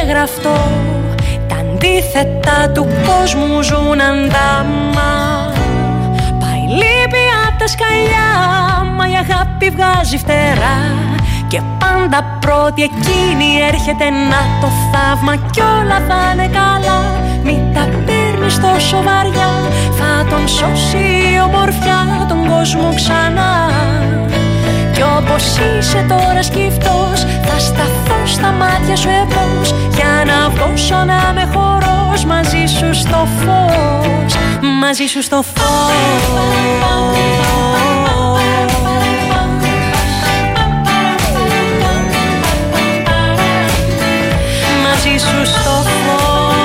γραφτό. Τα αντίθετα του κόσμου ζουν αντάμα. Πάει λύπη απ' τα σκαλιά, μα η αγάπη βγάζει φτερά. Και πάντα πρώτη εκείνη έρχεται να το θαύμα. Κι όλα θα είναι καλά, μην τα παίρνεις τόσο βαριά. Θα τον σώσει η ομορφιά τον κόσμο ξανά. Κι όπως είσαι τώρα σκυφτός, θα σταθώ στα μάτια σου εμπρός. Για να βγώσω να είμαι χορός μαζί σου στο φως. Μαζί σου στο φως. Μαζί σου στο φως.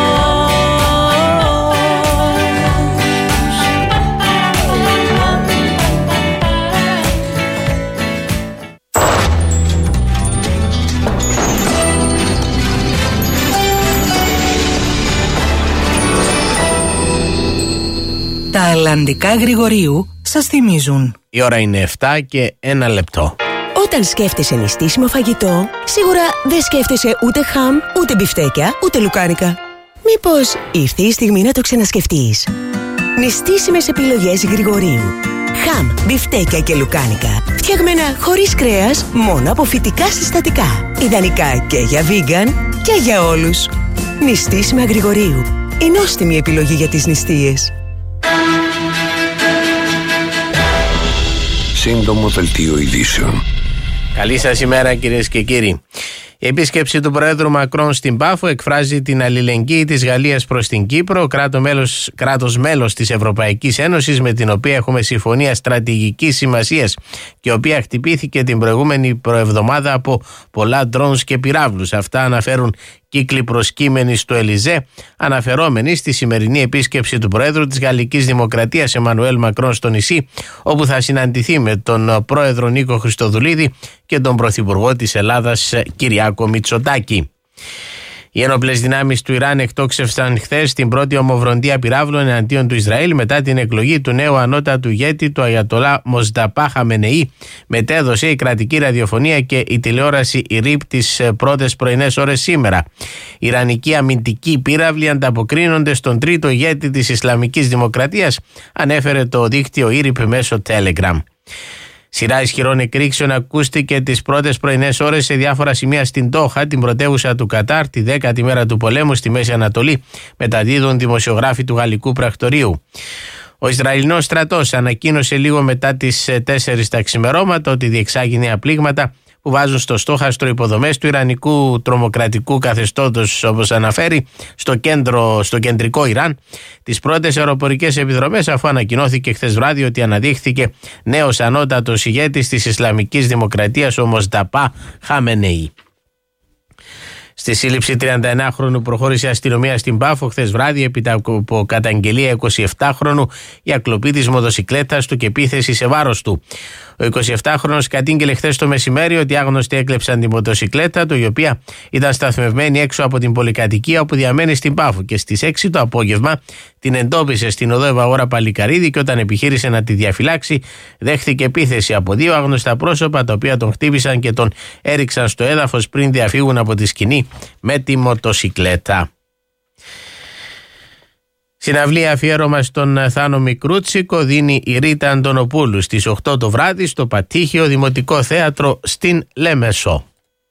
Τα αλλαντικά Γρηγορίου σας θυμίζουν. Η ώρα είναι 7 και 1 λεπτό. Όταν σκέφτεσαι νηστίσιμο φαγητό, σίγουρα δεν σκέφτεσαι ούτε χαμ, ούτε μπιφτέκια, ούτε λουκάνικα. Μήπως ήρθε η στιγμή να το ξανασκεφτείς? Νηστίσιμες επιλογές Γρηγορίου. Χαμ, μπιφτέκια και λουκάνικα. Φτιαγμένα χωρίς κρέας, μόνο από φυτικά συστατικά. Ιδανικά και για vegan και για όλους. Νηστίσιμα Γρηγορίου. Η νόστιμη επιλογή για τις νηστείες. Σύντομο δελτίο ειδήσεων. Καλή σας ημέρα κυρίες και κύριοι. Η επίσκεψη του Προέδρου Μακρόν στην Πάφο εκφράζει την αλληλεγγύη της Γαλλίας προς την Κύπρο, κράτος μέλος της Ευρωπαϊκής Ένωσης, με την οποία έχουμε συμφωνία στρατηγικής σημασίας και η οποία χτυπήθηκε την προηγούμενη προεβδομάδα από πολλά ντρόουνς και πυράβλους. Αυτά αναφέρουν κύκλοι προσκύμενοι στο Ελιζέ, αναφερόμενοι στη σημερινή επίσκεψη του Προέδρου της Γαλλικής Δημοκρατίας Εμμανουέλ Μακρόν στο νησί, όπου θα συναντηθεί με τον Πρόεδρο Νίκο Χριστοδουλίδη και τον Πρωθυπουργό της Ελλάδας Κυριάκο Μητσοτάκη. Οι ένοπλες δυνάμεις του Ιράν εκτόξευσαν χθες την πρώτη ομοβροντία πυράβλων εναντίον του Ισραήλ μετά την εκλογή του νέου ανώτατου ηγέτη, του Αγιατολά Μοσνταπά Χαμενεή. Μετέδωσε η κρατική ραδιοφωνία και η τηλεόραση ΙΡΙΠ τις πρώτες πρωινές ώρες σήμερα. Οι Ιρανικοί αμυντικοί πύραυλοι ανταποκρίνονται στον τρίτο ηγέτη της Ισλαμικής Δημοκρατίας, ανέφερε το δίκτυο ΙΡΙΠ μέσω Telegram. Σειρά ισχυρών εκρήξεων ακούστηκε τις πρώτες πρωινές ώρες σε διάφορα σημεία στην Ντόχα, την πρωτεύουσα του Κατάρ, τη 10η μέρα του πολέμου στη Μέση Ανατολή, μεταδίδουν δημοσιογράφοι του Γαλλικού Πρακτορείου. Ο Ισραηλινός στρατός ανακοίνωσε λίγο μετά τις 4 τα ξημερώματα ότι διεξάγει νέα πλήγματα που βάζουν στο στόχαστρο υποδομές του Ιρανικού τρομοκρατικού καθεστώτος, όπως αναφέρει, στο κεντρικό Ιράν, τις πρώτες αεροπορικές επιδρομές, αφού ανακοινώθηκε χθες βράδυ ότι αναδείχθηκε νέος ανώτατος ηγέτης της Ισλαμικής Δημοκρατίας, ο Μοσνταπά Χαμενεή. Στη σύλληψη 39χρονου προχώρησε η αστυνομία στην Πάφο χθες βράδυ έπειτα από καταγγελία 27χρονου για κλοπή της μοτοσικλέτας του και επίθεση σε βάρος του. Ο 27χρονος κατήγγελε χθες το μεσημέρι ότι άγνωστοι έκλεψαν τη μοτοσικλέτα του, η οποία ήταν σταθμευμένη έξω από την πολυκατοικία όπου διαμένει στην Πάφο, και στις 6 το απόγευμα την εντόπισε στην οδό Ευαγόρα Παλικαρίδη και όταν επιχείρησε να τη διαφυλάξει δέχθηκε επίθεση από 2 άγνωστα πρόσωπα, τα οποία τον χτύπησαν και τον έριξαν στο έδαφος πριν διαφύγουν από τη σκηνή με τη μοτοσικλέτα. Συναυλία αφιέρωμα στον Θάνο Μικρούτσικο δίνει η Ρίτα Αντωνοπούλου στις 8 το βράδυ στο Πατήχιο Δημοτικό Θέατρο στην Λέμεσο.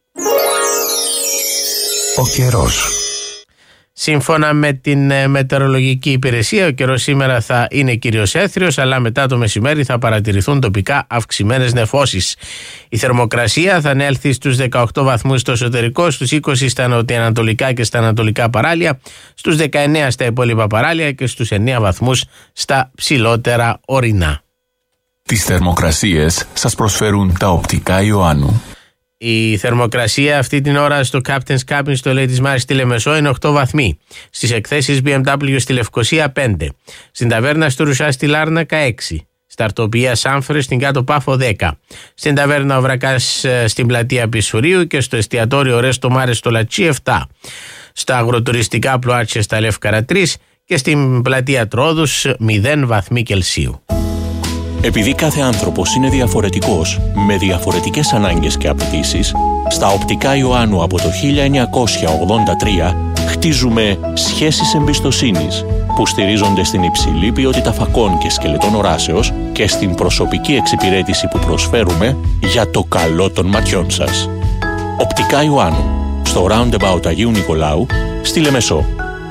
Ο καιρός. Σύμφωνα με την μετεωρολογική υπηρεσία, ο καιρός σήμερα θα είναι κυρίως έθριος, αλλά μετά το μεσημέρι θα παρατηρηθούν τοπικά αυξημένες νεφώσεις. Η θερμοκρασία θα ανέλθει στους 18 βαθμούς στο εσωτερικό, στους 20 στα νοτιοανατολικά και στα ανατολικά παράλια, στους 19 στα υπόλοιπα παράλια και στους 9 βαθμούς στα ψηλότερα ορεινά. Τις θερμοκρασίες σας προσφέρουν τα οπτικά Ιωάννου. Η θερμοκρασία αυτή την ώρα στο Captain's Cabin στο Λέει της Μάρης στη Λεμεσό είναι 8 βαθμοί. Στις εκθέσεις BMW στη Λευκοσία 5. Στην ταβέρνα στο Ρουσά στη Λάρνακα 6. Στα Αρτοπία Σάμφρε στην Κάτω Πάφο 10. Στην ταβέρνα Ο Βρακάς στην πλατεία Πισουρίου και στο εστιατόριο Ρέστο Μάρες στο Λατσί 7. Στα αγροτουριστικά Πλοάτσια στα Λεύκαρα 3 και στην πλατεία Τρόδους 0 βαθμοί Κελσίου. Επειδή κάθε άνθρωπος είναι διαφορετικός, με διαφορετικές ανάγκες και απαιτήσεις, στα Οπτικά Ιωάννου από το 1983 χτίζουμε σχέσεις εμπιστοσύνης που στηρίζονται στην υψηλή ποιότητα φακών και σκελετών οράσεως και στην προσωπική εξυπηρέτηση που προσφέρουμε για το καλό των ματιών σας. Οπτικά Ιωάννου, στο Roundabout Αγίου Νικολάου, στη Λεμεσό.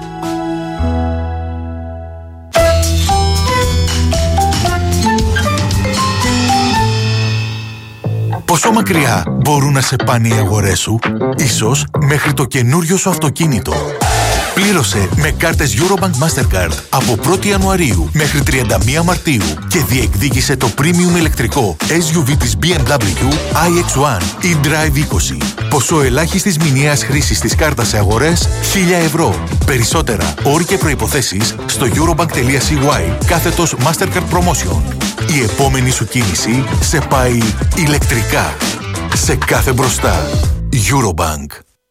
Πόσο μακριά μπορούν να σε πάνε οι αγορές σου? Ίσως μέχρι το καινούριο σου αυτοκίνητο. Πλήρωσε με κάρτες Eurobank Mastercard από 1η Ιανουαρίου μέχρι 31 Μαρτίου και διεκδίκησε το premium ηλεκτρικό SUV της BMW iX1 e-Drive 20. Ποσό ελάχιστης μηνιαίας χρήσης της κάρτας σε αγορές 1.000 ευρώ. Περισσότερα, όροι και προϋποθέσεις στο eurobank.cy/Mastercard Promotion. Η επόμενη σου κίνηση σε πάει ηλεκτρικά. Σε κάθε μπροστά. Eurobank.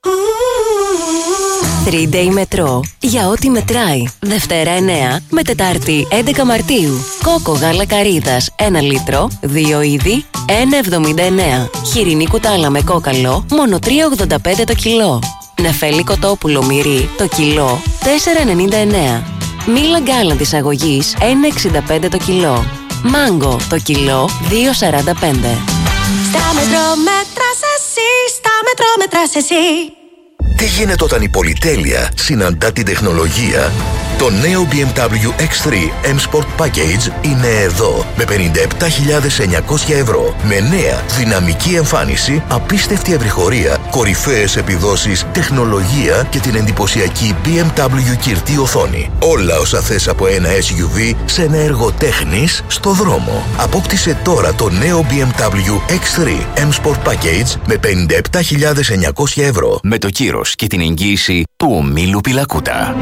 3-day μετρό για ό,τι μετράει. Δευτέρα 9 με Τετάρτη 11 Μαρτίου. Κόκο γάλα καρύδας 1 λίτρο, 2 είδη, 1,79. Χοιρινή κουτάλα με κόκαλο, μόνο 3,85 το κιλό. Νεφέλη κοτόπουλο μυρί, το κιλό, 4,99. Μήλα γκάλα της αγωγής, 1,65 το κιλό. Μάγκο, το κιλό, 2,45. Στα μετρό μέτρας εσύ, στα μετρό μέτρας εσύ. Τι γίνεται όταν η πολυτέλεια συναντά την τεχνολογία? Το νέο BMW X3 M Sport Package είναι εδώ με 57.900 ευρώ. Με νέα δυναμική εμφάνιση, απίστευτη ευρυχωρία, κορυφαίες επιδόσεις, τεχνολογία και την εντυπωσιακή BMW κυρτή οθόνη. Όλα όσα θες από ένα SUV σε ένα έργο τέχνης στο δρόμο. Απόκτησε τώρα το νέο BMW X3 M Sport Package με 57.900 ευρώ. Με το κύρος και την εγγύηση του ομίλου Πιλακούτα.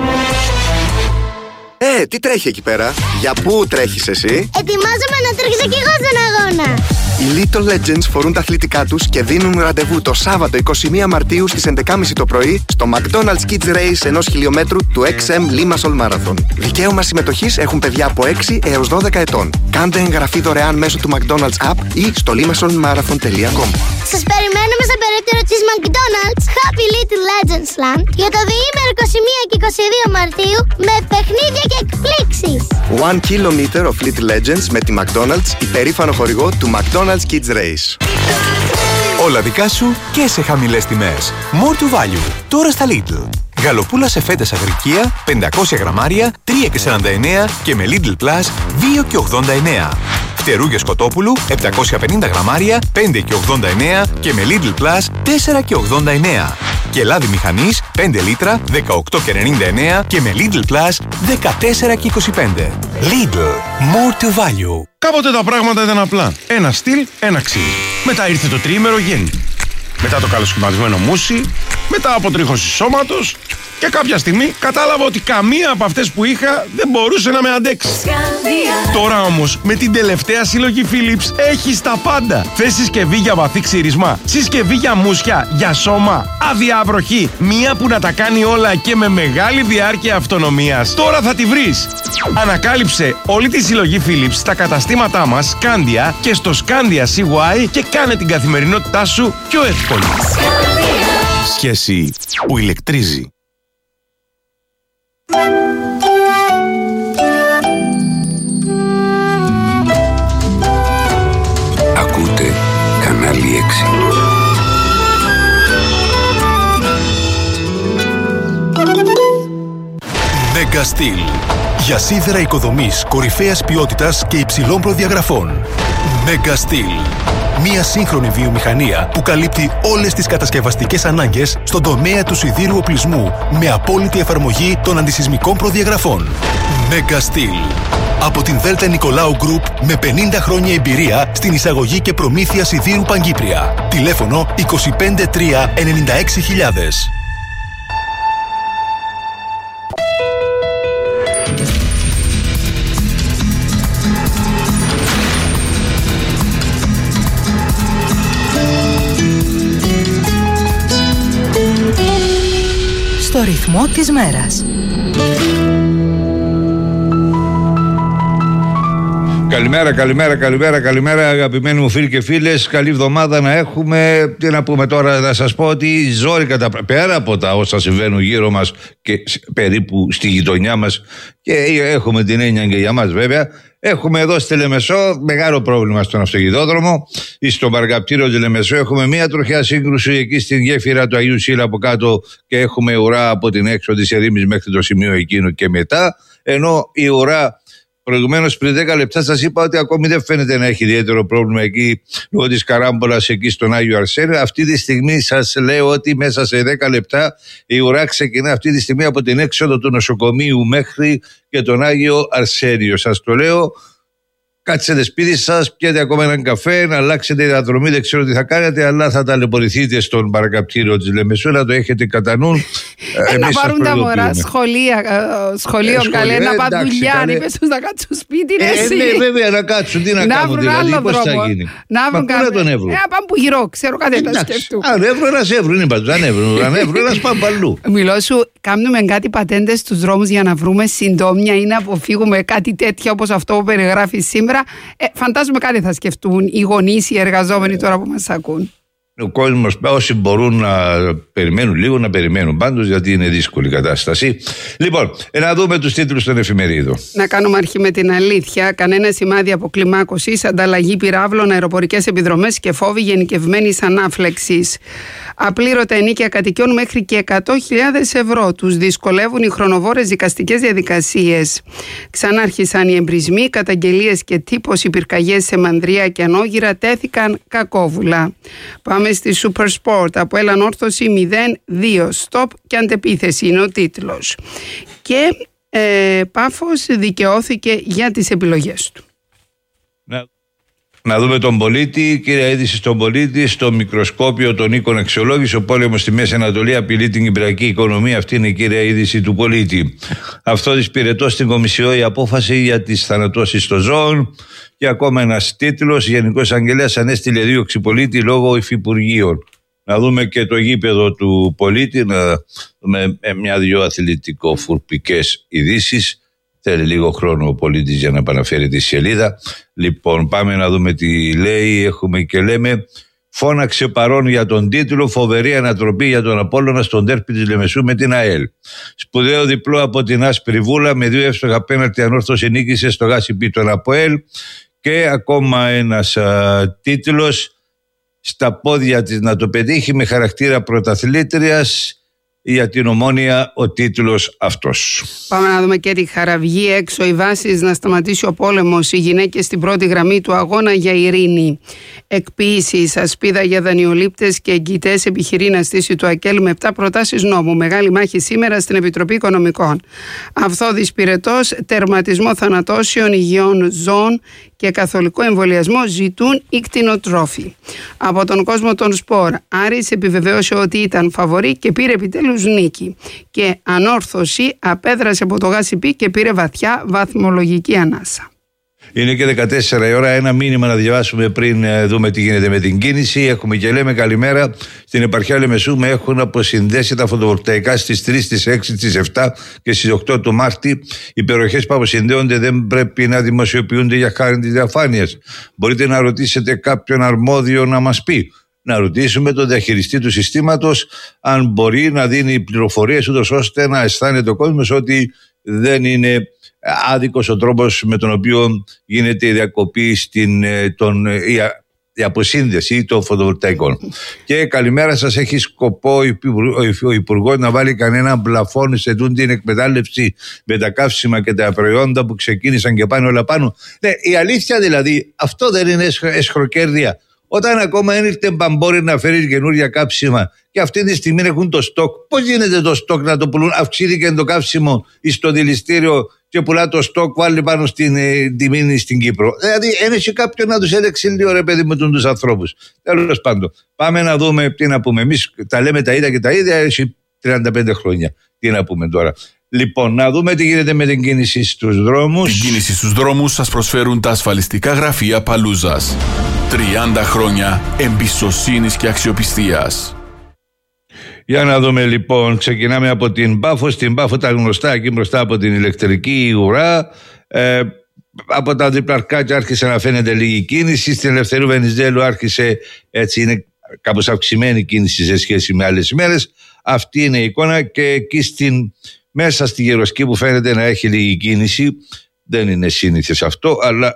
Τι τρέχει εκεί πέρα? Για πού τρέχεις εσύ? Ετοιμάζομαι να τρέξω κι εγώ στον αγώνα. Οι Little Legends φορούν τα αθλητικά τους και δίνουν ραντεβού το Σάββατο 21 Μαρτίου στις 11.30 το πρωί στο McDonald's Kids Race 1 χιλιόμετρου του XM Limassol Marathon. Δικαίωμα συμμετοχής έχουν παιδιά από 6 έως 12 ετών. Κάντε εγγραφή δωρεάν μέσω του McDonald's App ή στο limasolmarathon.com. Σας περιμένουμε στο περίπτερο της McDonald's Happy Little Legends Land για το διήμερο 21 και 22 Μαρτίου με παιχνίδια και εκπλήξεις. 1 kilometer of Little Legends με τη McDonald's, υπερήφανο χορηγό του McDonald's Kids Race. Όλα δικά σου και σε χαμηλές τιμές. More to value. Τώρα στα Lidl. Γαλοπούλα σε φέτες αγρικία, 500 γραμμάρια, 3,49 και με Lidl Plus 2,89. Φτερούγες κοτόπουλου, 750 γραμμάρια, 5,89 και με Lidl Plus 4,89. Και λάδι μηχανής, 5 λίτρα, 18,99 και με Lidl Plus 14,25. Lidl. More to value. Κάποτε τα πράγματα ήταν απλά. Ένα στυλ, ένα ξύλι. Μετά ήρθε το τριήμερο γέννη. Μετά το καλοσχηματισμένο μουσι, μετά αποτρίχωση σώματος και κάποια στιγμή κατάλαβα ότι καμία από αυτές που είχα δεν μπορούσε να με αντέξει. Τώρα όμως με την τελευταία συλλογή Philips έχεις τα πάντα. Θες συσκευή για βαθύ ξυρισμό, συσκευή για μουσια, για σώμα, αδιάβροχη, μία που να τα κάνει όλα και με μεγάλη διάρκεια αυτονομίας. Τώρα θα τη βρεις. Ανακάλυψε όλη τη συλλογή Philips στα καταστήματά μας Scandia και στο Scandia CY και κάνε την καθημερινότητά σου πιο εύκολη. Σχέση που ηλεκτρίζει. Ακούτε κανάλι 6. Mega Steel. Για σίδερα οικοδομής κορυφαίας ποιότητας και υψηλών προδιαγραφών. Mega Steel. Μια σύγχρονη βιομηχανία που καλύπτει όλες τις κατασκευαστικές ανάγκες στον τομέα του σιδήρου οπλισμού με απόλυτη εφαρμογή των αντισυσμικών προδιαγραφών. Mega Steel. Από την Δέλτα Νικολάου Group με 50 χρόνια εμπειρία στην εισαγωγή και προμήθεια σιδήρου Παγκύπρια. Τηλέφωνο 253 96000. Στο ρυθμό της μέρας. Καλημέρα αγαπημένοι μου φίλοι και φίλες. Καλή εβδομάδα να έχουμε. Τι να πούμε τώρα, να σας πω ότι ζόρικα πέρα από τα όσα συμβαίνουν γύρω μας και περίπου στη γειτονιά μας, και έχουμε την έννοια και για μας βέβαια, έχουμε εδώ στη Λεμεσό μεγάλο πρόβλημα στον αυτοκινητόδρομο. Στο Μαργαπτήριο τη Λεμεσό έχουμε μια τροχιά σύγκρουση εκεί στην γέφυρα του Αγίου Σίλα από κάτω, και έχουμε ουρά από την έξω της Ερήμης μέχρι το σημείο εκείνο και μετά. Ενώ η ουρά προηγουμένως πριν 10 λεπτά σας είπα ότι ακόμη δεν φαίνεται να έχει ιδιαίτερο πρόβλημα εκεί λόγω της καράμπολας εκεί στον Άγιο Αρσένιο. Αυτή τη στιγμή σας λέω ότι μέσα σε 10 λεπτά η ουρά ξεκινά αυτή τη στιγμή από την έξοδο του νοσοκομείου μέχρι και τον Άγιο Αρσένιο. Σας το λέω. Κάτσετε σπίτι σας, πιέτε ακόμα έναν καφέ, να αλλάξετε διαδρομή, δεν ξέρω τι θα κάνετε, αλλά θα ταλαιπωρηθείτε στον Παρακαπτήριο της Λεμεσού, να το έχετε κατά νου. Να πάρουν τα μωρά σχολείο καλέ, να πάνε δουλειά, να είπες τους να κάτσουν σπίτι, ναι, βέβαια, να κάτσουν, τι να κάνουν, δηλαδή, πώς θα γίνει. Να βρουν κάποιον, να πάνε που γυρώ, ξέρω κάτι τα σκεφτούν. Αν έβρουν, ένας έβρουν, είπα τους, αν έβρουν, ένας πάμε παλού. Μιλώ σου, κάνουμε κάτι πατέντες στους δρόμους για να βρούμε συντόμια ή να αποφύγουμε κάτι τέτοιο όπως αυτό που περιγράφει σήμερα. Φαντάζομαι κάτι θα σκεφτούν οι γονείς, οι εργαζόμενοι τώρα που μας ακούν. Ο κόσμος, όσοι μπορούν να περιμένουν λίγο, να περιμένουν πάντως, γιατί είναι δύσκολη η κατάσταση. Λοιπόν, να δούμε τους τίτλους των εφημερίδων. Να κάνουμε αρχή με την αλήθεια. Κανένα σημάδι αποκλιμάκωσης, ανταλλαγή πυράβλων, αεροπορικές επιδρομές και φόβοι γενικευμένης ανάφλεξης. Απλήρωτα ενίκια κατοικιών μέχρι και 100.000 ευρώ. Τους δυσκολεύουν οι χρονοβόρες δικαστικές διαδικασίες. Ξανάρχισαν οι εμπρισμοί, καταγγελίες και τύπωση πυρκαγιές σε Μανδρία και Ανόγυρα τέθηκαν κακόβουλα. Πάμε στη Super Sport. Από Ανόρθωση 0-2. Στοπ και αντεπίθεση είναι ο τίτλος. Και Πάφος δικαιώθηκε για τις επιλογές του. Να δούμε τον πολίτη. Κύρια είδηση στον πολίτη. Στο μικροσκόπιο των οίκων αξιολόγηση. Ο πόλεμος στη Μέση Ανατολή απειλεί την κυπριακή οικονομία. Αυτή είναι η κύρια είδηση του πολίτη. Αυτό δυσπηρετώ στην Κομισιό η απόφαση για τις θανατώσεις των ζώων. Και ακόμα ένας τίτλος. Γενικός Αγγελέας ανέστειλε δίωξη πολίτη λόγω υφυπουργείων. Να δούμε και το γήπεδο του πολίτη. Να δούμε μια-δυο αθλητικο-φουρπικές ειδήσεις. Θέλει λίγο χρόνο ο πολίτης για να επαναφέρει τη σελίδα. Λοιπόν, πάμε να δούμε τι λέει. Έχουμε και λέμε: φώναξε παρόν για τον τίτλο, φοβερή ανατροπή για τον Απόλλωνα στον ντέρπι της Λεμεσού με την ΑΕΛ. Σπουδαίο διπλό από την Άσπρη Βούλα, με 2 εύστοχα πέναλτι Ανόρθωση νίκησε στο Γάσιμπι τον ΑΠΟΕΛ. Και ακόμα ένας τίτλος: στα πόδια της να το πετύχει με χαρακτήρα πρωταθλήτριας. Για την Ομόνοια ο τίτλος αυτός. Πάμε να δούμε και τη Χαραυγή. Έξω οι βάσεις να σταματήσει ο πόλεμος. Οι γυναίκες στην πρώτη γραμμή του αγώνα για ειρήνη. Εκποίηση, ασπίδα για δανειολήπτες και εγγυητές επιχειρεί να στήσει το ΑΚΕΛ με 7 προτάσεις νόμου. Μεγάλη μάχη σήμερα στην Επιτροπή Οικονομικών. Αυθόδης πυρετός, τερματισμό θανατώσεων υγιών ζώων και καθολικό εμβολιασμό ζητούν οι κτηνοτρόφοι. Από τον κόσμο των σπορ, Άρης επιβεβαίωσε ότι ήταν φαβορί και πήρε επιτέλους νίκη. Και Ανόρθωση απέδρασε από το Γάσιπι και πήρε βαθιά βαθμολογική ανάσα. Είναι και 14 η ώρα. Ένα μήνυμα να διαβάσουμε πριν δούμε τι γίνεται με την κίνηση. Έχουμε και λέμε καλημέρα. Στην επαρχία Λεμεσού με έχουν αποσυνδέσει τα φωτοβολταϊκά στις 3, στις 6, στις 7 και στις 8 του Μάρτη. Οι περιοχές που αποσυνδέονται δεν πρέπει να δημοσιοποιούνται για χάρη της διαφάνειας. Μπορείτε να ρωτήσετε κάποιον αρμόδιο να μας πει. Να ρωτήσουμε τον διαχειριστή του συστήματος αν μπορεί να δίνει πληροφορίες ούτως ώστε να αισθάνεται ο κόσμος ότι δεν είναι άδικος ο τρόπος με τον οποίο γίνεται η διακοπή η αποσύνδεση των φωτοβολταϊκών. Και καλημέρα σας. Έχει σκοπό ο Υπουργός να βάλει κανένα πλαφόν σε την εκμετάλλευση με τα καύσιμα και τα προϊόντα που ξεκίνησαν και πάνε όλα πάνω? Ναι, η αλήθεια δηλαδή, αυτό δεν είναι εσχροκέρδεια? Όταν ακόμα δεν ήρθε μπαμπόρι να φέρει καινούργια κάψιμα και αυτή τη στιγμή έχουν το στόκ, πώς γίνεται το στόκ να το πουλούν? Αυξήθηκε το κάψιμο στο δηληστήριο και πουλά το στόκ, βάλει πάνω στην τιμή στην Κύπρο. Δηλαδή, ένιωσε κάποιον να τους έδειξε λίγο, ρε παιδί, με τους ανθρώπους. Τέλος πάντων, πάμε να δούμε τι να πούμε. Εμείς τα λέμε τα ίδια και τα ίδια, έχει 35 χρόνια. Τι να πούμε τώρα? Λοιπόν, να δούμε τι γίνεται με την κίνηση στους δρόμους. Την κίνηση στους δρόμους σας προσφέρουν τα ασφαλιστικά γραφεία Παλούζας. 30 χρόνια εμπιστοσύνης και αξιοπιστίας. Για να δούμε λοιπόν, ξεκινάμε από την Πάφο. Στην Πάφο τα γνωστά, εκεί μπροστά από την ηλεκτρική ουρά. από τα διπλαρκάκια άρχισε να φαίνεται λίγη κίνηση. Στην Ελευθερίου Βενιζέλου άρχισε, έτσι είναι κάπως αυξημένη κίνηση σε σχέση με άλλες ημέρες. Αυτή είναι η εικόνα, και εκεί μέσα στη Γεροσκή που φαίνεται να έχει λίγη κίνηση. Δεν είναι σύνηθες αυτό, αλλά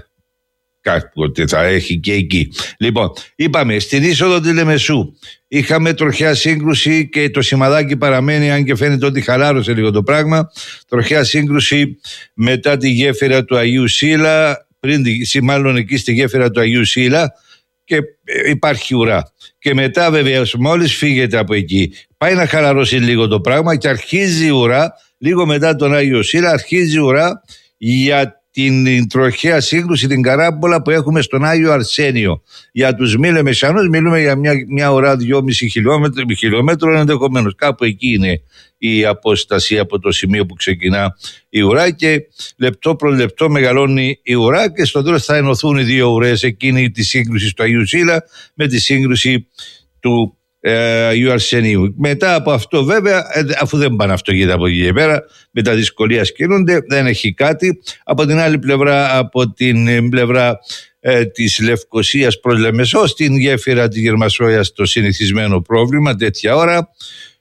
κάποτε θα έχει και εκεί. Λοιπόν, είπαμε, στην είσοδο της Λεμεσού είχαμε τροχιά σύγκρουση και το σημαδάκι παραμένει, αν και φαίνεται ότι χαλάρωσε λίγο το πράγμα. Τροχιά σύγκρουση μετά τη γέφυρα του Αγίου Σίλα, μάλλον εκεί στη γέφυρα του Αγίου Σίλα, και υπάρχει ουρά. Και μετά βέβαια μόλις φύγετε από εκεί πάει να χαλαρώσει λίγο το πράγμα και αρχίζει η ουρά, λίγο μετά τον Άγιο Σίλα αρχίζει η ουρά για την τροχαία σύγκρουση, την καράμπολα που έχουμε στον Άγιο Αρσένιο. Για τους μη Λεμεσανούς μιλούμε για μια ουρά 2,5 χιλιόμετρων ενδεχομένως. Κάπου εκεί είναι η απόσταση από το σημείο που ξεκινά η ουρά, και λεπτό προ λεπτό μεγαλώνει η ουρά, και στο τέλος θα ενωθούν οι δύο ουρές, εκείνη τη σύγκρουση του Αγίου Σίλα με τη σύγκρουση του Αγίου Αρσενίου. Μετά από αυτό βέβαια, αφού δεν πάνε αυτοκίνητα από εκεί και πέρα, με τα δυσκολία σκύνονται, δεν έχει κάτι. Από την άλλη πλευρά, από την πλευρά της Λευκωσίας προς Λεμεσό, στην γέφυρα της Γερμασόιας το συνηθισμένο πρόβλημα τέτοια ώρα.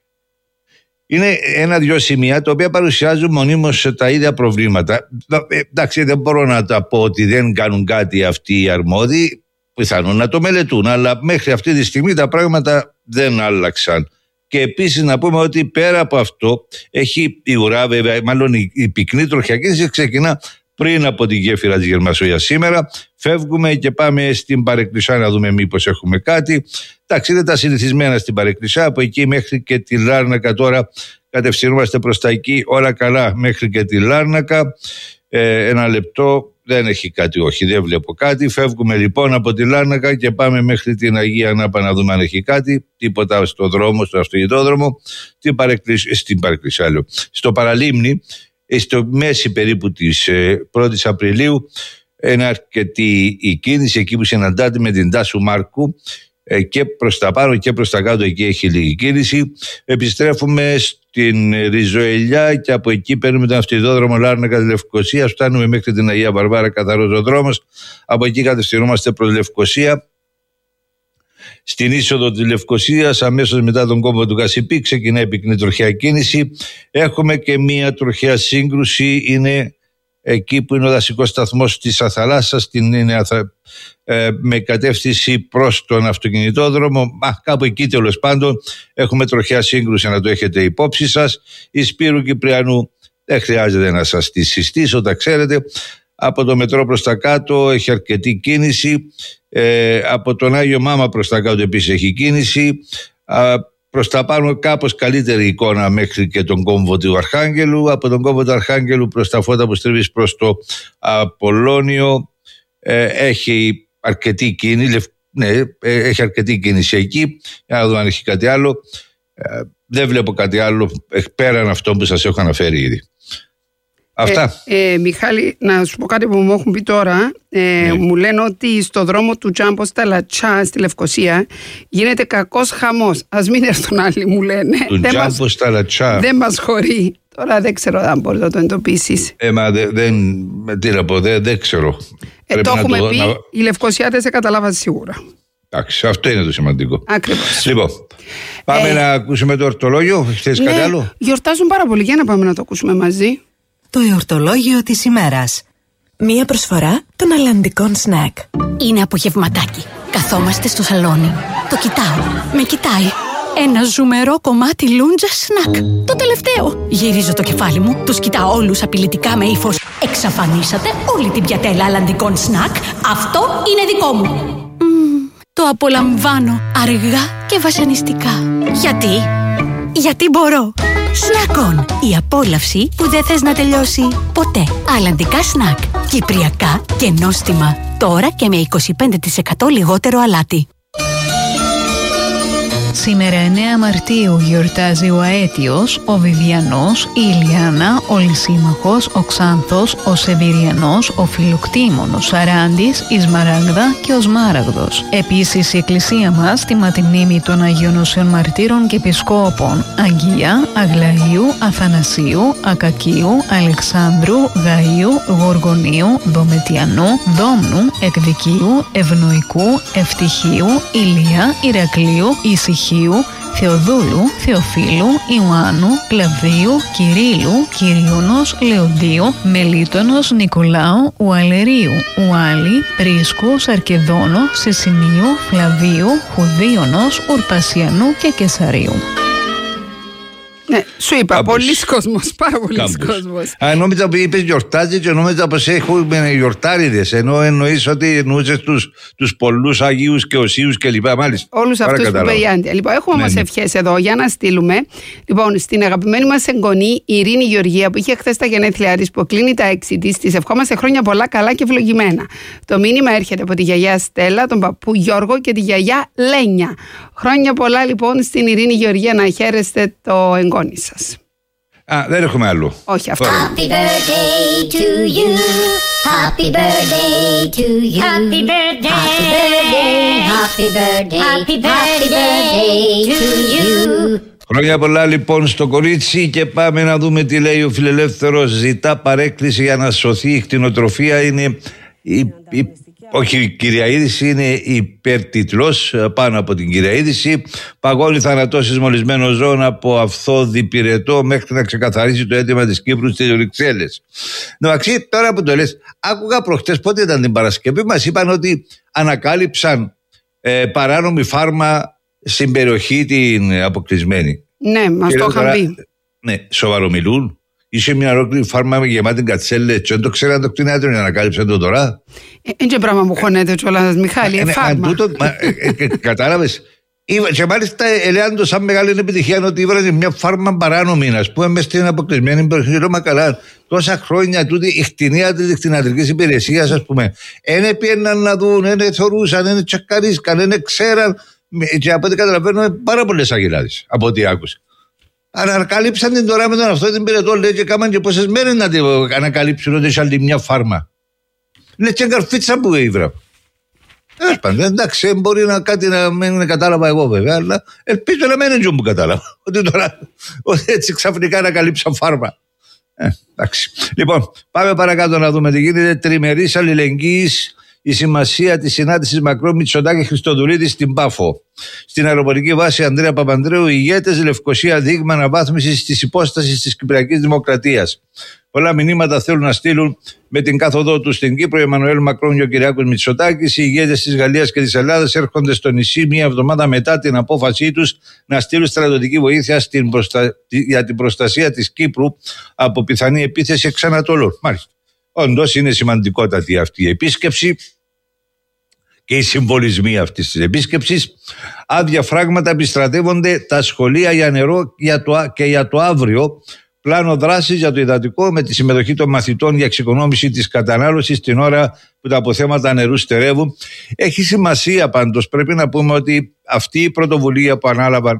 Είναι ένα-δυο σημεία τα οποία παρουσιάζουν μονίμως τα ίδια προβλήματα. Εντάξει, δεν μπορώ να τα πω ότι δεν κάνουν κάτι αυτοί οι αρμόδιοι, πιθανόν να το μελετούν, αλλά μέχρι αυτή τη στιγμή τα πράγματα δεν άλλαξαν. Και επίσης να πούμε ότι πέρα από αυτό έχει η ουρά, βέβαια, μάλλον η πυκνή τροχιά κίνηση ξεκινά πριν από τη γέφυρα της Γερμασόιας σήμερα. Φεύγουμε και πάμε στην Παρεκκλησιά να δούμε μήπως έχουμε κάτι. Εντάξει, είναι τα συνηθισμένα στην Παρεκκλησιά, από εκεί μέχρι και τη Λάρνακα. Τώρα κατευθυνόμαστε προς τα εκεί, όλα καλά μέχρι και τη Λάρνακα. Ένα λεπτό. Δεν έχει κάτι, όχι, δεν βλέπω κάτι. Φεύγουμε λοιπόν από τη Λάρνακα και πάμε μέχρι την Αγία Ανάπα να δούμε αν έχει κάτι. Τίποτα στο δρόμο, στο αυτοκινητόδρομο. Στην Παρεκκλησιά, λέω. Στο Παραλίμνη, στο μέση περίπου της 1ης Απριλίου, είναι αρκετή η κίνηση εκεί που συναντάται με την Τάσου Μάρκου, και προς τα πάνω και προς τα κάτω εκεί έχει λίγη κίνηση. Επιστρέφουμε στην Ριζοελιά και από εκεί παίρνουμε τον αυτοκινητόδρομο Λάρνακα Λευκωσία, φτάνουμε μέχρι την Αγία Βαρβάρα, καθαρός ο δρόμος. Από εκεί κατευθυνόμαστε προς Λευκωσία. Στην είσοδο της Λευκωσίας, αμέσως μετά τον κόμβο του Κασιπί, ξεκινάει πυκνή τροχαία κίνηση. Έχουμε και μία τροχαία σύγκρουση, είναι εκεί που είναι ο δασικός σταθμός της Αθαλάσσας, με κατεύθυνση προς τον αυτοκινητόδρομο. Κάπου εκεί τέλος πάντων έχουμε τροχαία σύγκρουση, να το έχετε υπόψη σας. Η Σπύρου Κυπριανού δεν χρειάζεται να σας τη συστήσω, τα ξέρετε. Από το μετρό προς τα κάτω έχει αρκετή κίνηση. Από τον Άγιο Μάμα προς τα κάτω επίσης έχει κίνηση. Προς τα πάνω κάπως καλύτερη εικόνα μέχρι και τον κόμβο του Αρχάγγελου. Από τον κόμβο του Αρχάγγελου προς τα φώτα που στρίβεις προς το Απολώνιο έχει αρκετή κίνηση. Έχει αρκετή κίνηση εκεί. Για να δούμε αν έχει κάτι άλλο. Δεν βλέπω κάτι άλλο πέραν αυτό που σας έχω αναφέρει ήδη. Αυτά. Μιχάλη, να σου πω κάτι που μου έχουν πει τώρα. Μου λένε ότι στο δρόμο του Τζάμπο στα Λατσά στη Λευκωσία γίνεται κακός χαμός. Ας μην έρθουν άλλοι, μου λένε. Του Τζάμπο στα Λατσά. Δεν μας χωρεί. Τώρα δεν ξέρω αν μπορείς να το εντοπίσεις. Τι να πω, δεν ξέρω. Το έχουμε πει, οι Λευκωσιάτες δεν καταλάβαν σίγουρα. Εντάξει, αυτό είναι το σημαντικό. Ακριβώς. Λοιπόν, πάμε να ακούσουμε το ορτολόγιο. Θες κάτι άλλο? Γιορτάζουν πάρα πολύ. Για να πάμε να το ακούσουμε μαζί. Το εορτολόγιο της ημέρας. Μία προσφορά των αλλαντικών σνακ. Είναι απογευματάκι. Καθόμαστε στο σαλόνι. Το κοιτάω. Με κοιτάει. Ένα ζουμερό κομμάτι λούντζα σνακ. Το τελευταίο. Γυρίζω το κεφάλι μου. Τους κοιτάω όλους απειλητικά με ύφος. Εξαφανίσατε όλη την πιατέλα αλλαντικών σνακ. Αυτό είναι δικό μου. Το απολαμβάνω αργά και βασανιστικά. Γιατί μπορώ. Σνακ-ον, η απόλαυση που δεν θες να τελειώσει ποτέ. Αλλαντικά σνακ, κυπριακά και νόστιμα. Τώρα και με 25% λιγότερο αλάτι. Σήμερα 9 Μαρτίου γιορτάζει ο Αέτιος, ο Βιβιανός, η Ηλιάνα, ο Λυσίμαχος, ο Ξάνθος, ο Σεβυριανός, ο Φιλοκτήμων, ο Σαράντης, η Σμαράγδα και ο Σμάραγδος. Επίσης η Εκκλησία μας τιμά τη μνήμη των Αγίων Οσίων Μαρτύρων και Επισκόπων Αγία, Αγλαΐου, Αθανασίου, Ακακίου, Αλεξάνδρου, Γαΐου, Γοργονίου, Δομετιανού, Δόμνου, Εκδικίου, Ευνοϊκού, Ευτυχίου, Ηλία, Ηρακλείου, Ησυχίου, Θεοδούλου, Θεοφίλου, Ιωάννου, Κλαβδίου, Κυρίλου, Κυρίωνος, Λεοντίου, Μελίτωνος, Νικολάου, Ουαλερίου, Ουάλη, Πρίσκου, Σαρκεδόνο, Σεσινίου, Φλαβίου, Χουδίωνος, Ουρπασιανού και Κεσαρίου. Ναι, σου είπα, πολλοί κόσμος, πάρα πολλοί κόσμος. Νόμιζα που είπες γιορτάζει και νόμιζα πως έχουμε γιορτάριδες, ενώ εννοείς ότι εννοούσες τους πολλούς Αγίους και Οσίους και λοιπά, μάλιστα. Όλους αυτούς που είπε η Άντι. Λοιπόν, έχουμε όμως ευχές εδώ για να στείλουμε. Λοιπόν, στην αγαπημένη μας εγγονή η Ειρήνη Γεωργία που είχε χθες τα γενέθλιά της, που κλείνει τα 6 της, της ευχόμαστε χρόνια πολλά, καλά και ευλογημένα. Το μήνυμα έρχεται από τη γιαγιά Στέλλα, τον παππού Γιώργο και τη γιαγιά Λένια. Χρόνια πολλά λοιπόν στην Ειρήνη Γεωργία, να χαίρεστε το εγγόνι σας. Δεν έχουμε άλλο. Όχι, αυτό. Happy birthday to you. Happy birthday to you. Happy birthday. Happy birthday. Happy birthday to you. Χρόνια πολλά λοιπόν στο κορίτσι και πάμε να δούμε τι λέει ο Φιλελεύθερος. Ζητά παρέκκληση για να σωθεί η κτηνοτροφία. Είναι όχι η κυρία είδηση, είναι υπερτιτλός πάνω από την κυρία είδηση. Παγώνει θανατώσεις μολυσμένων ζώων από αυθόδη πυρετό μέχρι να ξεκαθαρίσει το αίτημα της Κύπρου στις Βρυξέλλες. Εντάξει, τώρα που το λες, άκουγα προχτές, πότε ήταν την Παρασκευή, μας είπαν ότι ανακάλυψαν παράνομη φάρμα στην περιοχή την αποκλεισμένη. Ναι, μας το είχαν πει. Ναι, σοβαρομιλούν. Είσαι μια ολόκληρη φάρμα γεμάτη κατσέλες και δεν το ξέραν το κτηνιάτριο για να κάλυψαν το τώρα. Είναι και πράγμα που χωνέται κιόλας, Μιχάλη, φάρμα. Κατάλαβες. Και μάλιστα ελέγχαν σαν μεγάλη επιτυχία ότι ήβραζε μια φάρμα παράνομη, ας πούμε, μες στην αποκλεισμένη περιοχή. Ρώμα καλά, τόσα χρόνια τούτη η κτηνίατρη της κτηνιατρικής υπηρεσίας, ας πούμε, δεν πήγαιναν να δουν, δεν θεωρούσαν, δεν τσακαρίσκαν, δεν ξέραν. Και από ό,τι καταλαβαίνω, πάρα πολλές αγελάδες, από ό,τι άκουσα. Ανακαλύψαν την τώρα με τον αυτό την πυρετό, λέει, και κάμαν και πόσες μέρες να την ανακαλύψουν ότι έχει άλλη μια φάρμα. Λέει και καρφίτσα που ήβρα. Εντάξει, μπορεί να κάτι να μην κατάλαβα εγώ βέβαια, αλλά ελπίζω να μην είναι που κατάλαβα. Ότι τώρα ότι έτσι ξαφνικά ανακαλύψαν φάρμα. Εντάξει. Λοιπόν, πάμε παρακάτω να δούμε τι γίνεται. Τριμερής αλληλεγγύης. Η σημασία της συνάντησης Μακρόν, Μητσοτάκη, Χριστοδουλίδη στην Πάφο. Στην αεροπορική βάση Ανδρέα Παπανδρέου, οι ηγέτες Λευκοσία δείγμα αναβάθμισης της υπόστασης της Κυπριακής Δημοκρατίας. Πολλά μηνύματα θέλουν να στείλουν με την κάθοδό του στην Κύπρο. Ο Εμμανουέλ Μακρόν και ο Κυριάκος Μητσοτάκης, οι ηγέτες της Γαλλίας και της Ελλάδας, έρχονται στο νησί μία εβδομάδα μετά την απόφασή τους να στείλουν στρατιωτική βοήθεια για την προστασία της Κύπρου από πιθανή επίθεση εξ Ανατολών. Μάλιστα. Όντως είναι σημαντικότατη αυτή η επίσκεψη και οι συμβολισμοί αυτής της επίσκεψης. Άδεια φράγματα επιστρατεύονται τα σχολεία για νερό και για το αύριο. Πλάνο δράσης για το υδατικό με τη συμμετοχή των μαθητών για εξοικονόμηση της κατανάλωσης την ώρα που τα αποθέματα νερού στερεύουν. Έχει σημασία πάντως, πρέπει να πούμε ότι αυτή η πρωτοβουλία που ανάλαβαν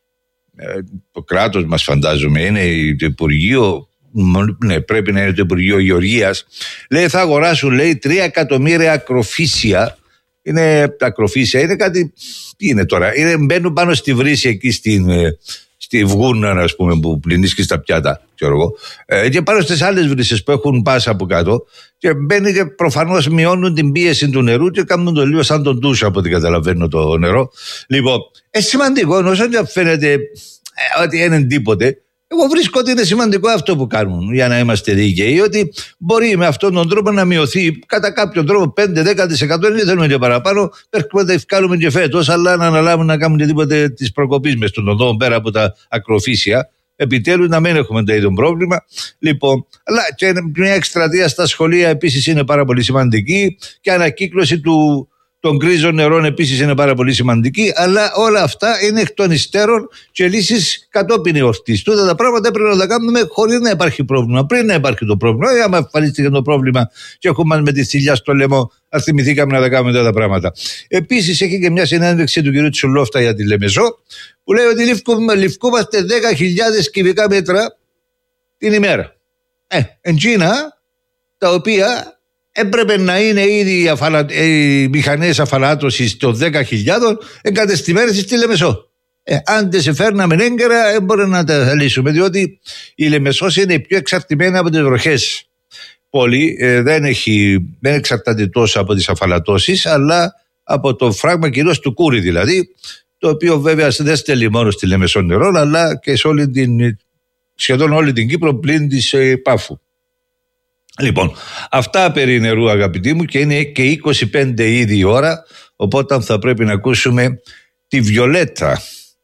το κράτος μας, φαντάζομαι, είναι το Υπουργείο. Ναι, πρέπει να είναι το Υπουργείο Γεωργίας. Λέει θα αγοράσουν, λέει, 3 εκατομμύρια ακροφύσια. Είναι τα ακροφύσια, είναι κάτι. Τι είναι τώρα, μπαίνουν πάνω στη βρύση εκεί στη Βγούνα, ας πούμε, που πλυνίσκει στα πιάτα, ξέρω εγώ, και πάνω στις άλλες βρύσες που έχουν πάσει από κάτω. Και μπαίνει και προφανώς μειώνουν την πίεση του νερού και κάνουν το λίγο σαν τον ντους, από ό,τι καταλαβαίνω, το νερό. Λοιπόν, σημαντικό, όσο και φαίνεται ότι είναι τίποτε. Εγώ βρίσκω ότι είναι σημαντικό αυτό που κάνουν, για να είμαστε δίκαιοι, ότι μπορεί με αυτόν τον τρόπο να μειωθεί κατά κάποιον τρόπο 5-10%, δεν θέλουμε και παραπάνω, πρέπει να ευκάλουμε και φέτος, αλλά να αναλάβουν να κάνουν και τίποτε της προκοπής μες στον οδό πέρα από τα ακροφύσια. Επιτέλους να μην έχουμε το ίδιο πρόβλημα. Λοιπόν, αλλά και μια εκστρατεία στα σχολεία επίσης είναι πάρα πολύ σημαντική και ανακύκλωση του των γκρίζων νερών επίσης είναι πάρα πολύ σημαντική, αλλά όλα αυτά είναι εκ των υστέρων και λύσεις κατόπιν εορτής. Τούτα τα πράγματα πρέπει να τα κάνουμε χωρίς να υπάρχει πρόβλημα. Πριν να υπάρχει το πρόβλημα, άμα εμφανίστηκε το πρόβλημα και έχουμε με τη θηλιά στο λαιμό, αν θυμηθήκαμε να τα κάνουμε αυτά τα πράγματα. Επίσης, έχει και μια συνέντευξη του κ. Τσουλόφτα για τη Λεμεσό, που λέει ότι ληφκούμαστε 10.000 κυβικά μέτρα την ημέρα. Εντζίνα, τα οποία έπρεπε να είναι ήδη οι μηχανές αφαλάτωσης των 10.000 εγκατεστημένες στη Λεμεσό. Αν δεν σε φέρναμε έγκαιρα, δεν μπορούμε να τα λύσουμε, διότι η Λεμεσός είναι η πιο εξαρτημένη από τις βροχές. Πολύ δεν εξαρτάται τόσο από τις αφαλατώσεις, αλλά από το φράγμα κυρίως του Κούρη δηλαδή, το οποίο βέβαια δεν στέλνει μόνο στη Λεμεσό νερό, αλλά και σε σχεδόν όλη την Κύπρο πλην της Πάφου. Λοιπόν, αυτά περί νερού, αγαπητοί μου, και είναι και 25 ήδη η ώρα, οπότε θα πρέπει να ακούσουμε τη Βιολέτα.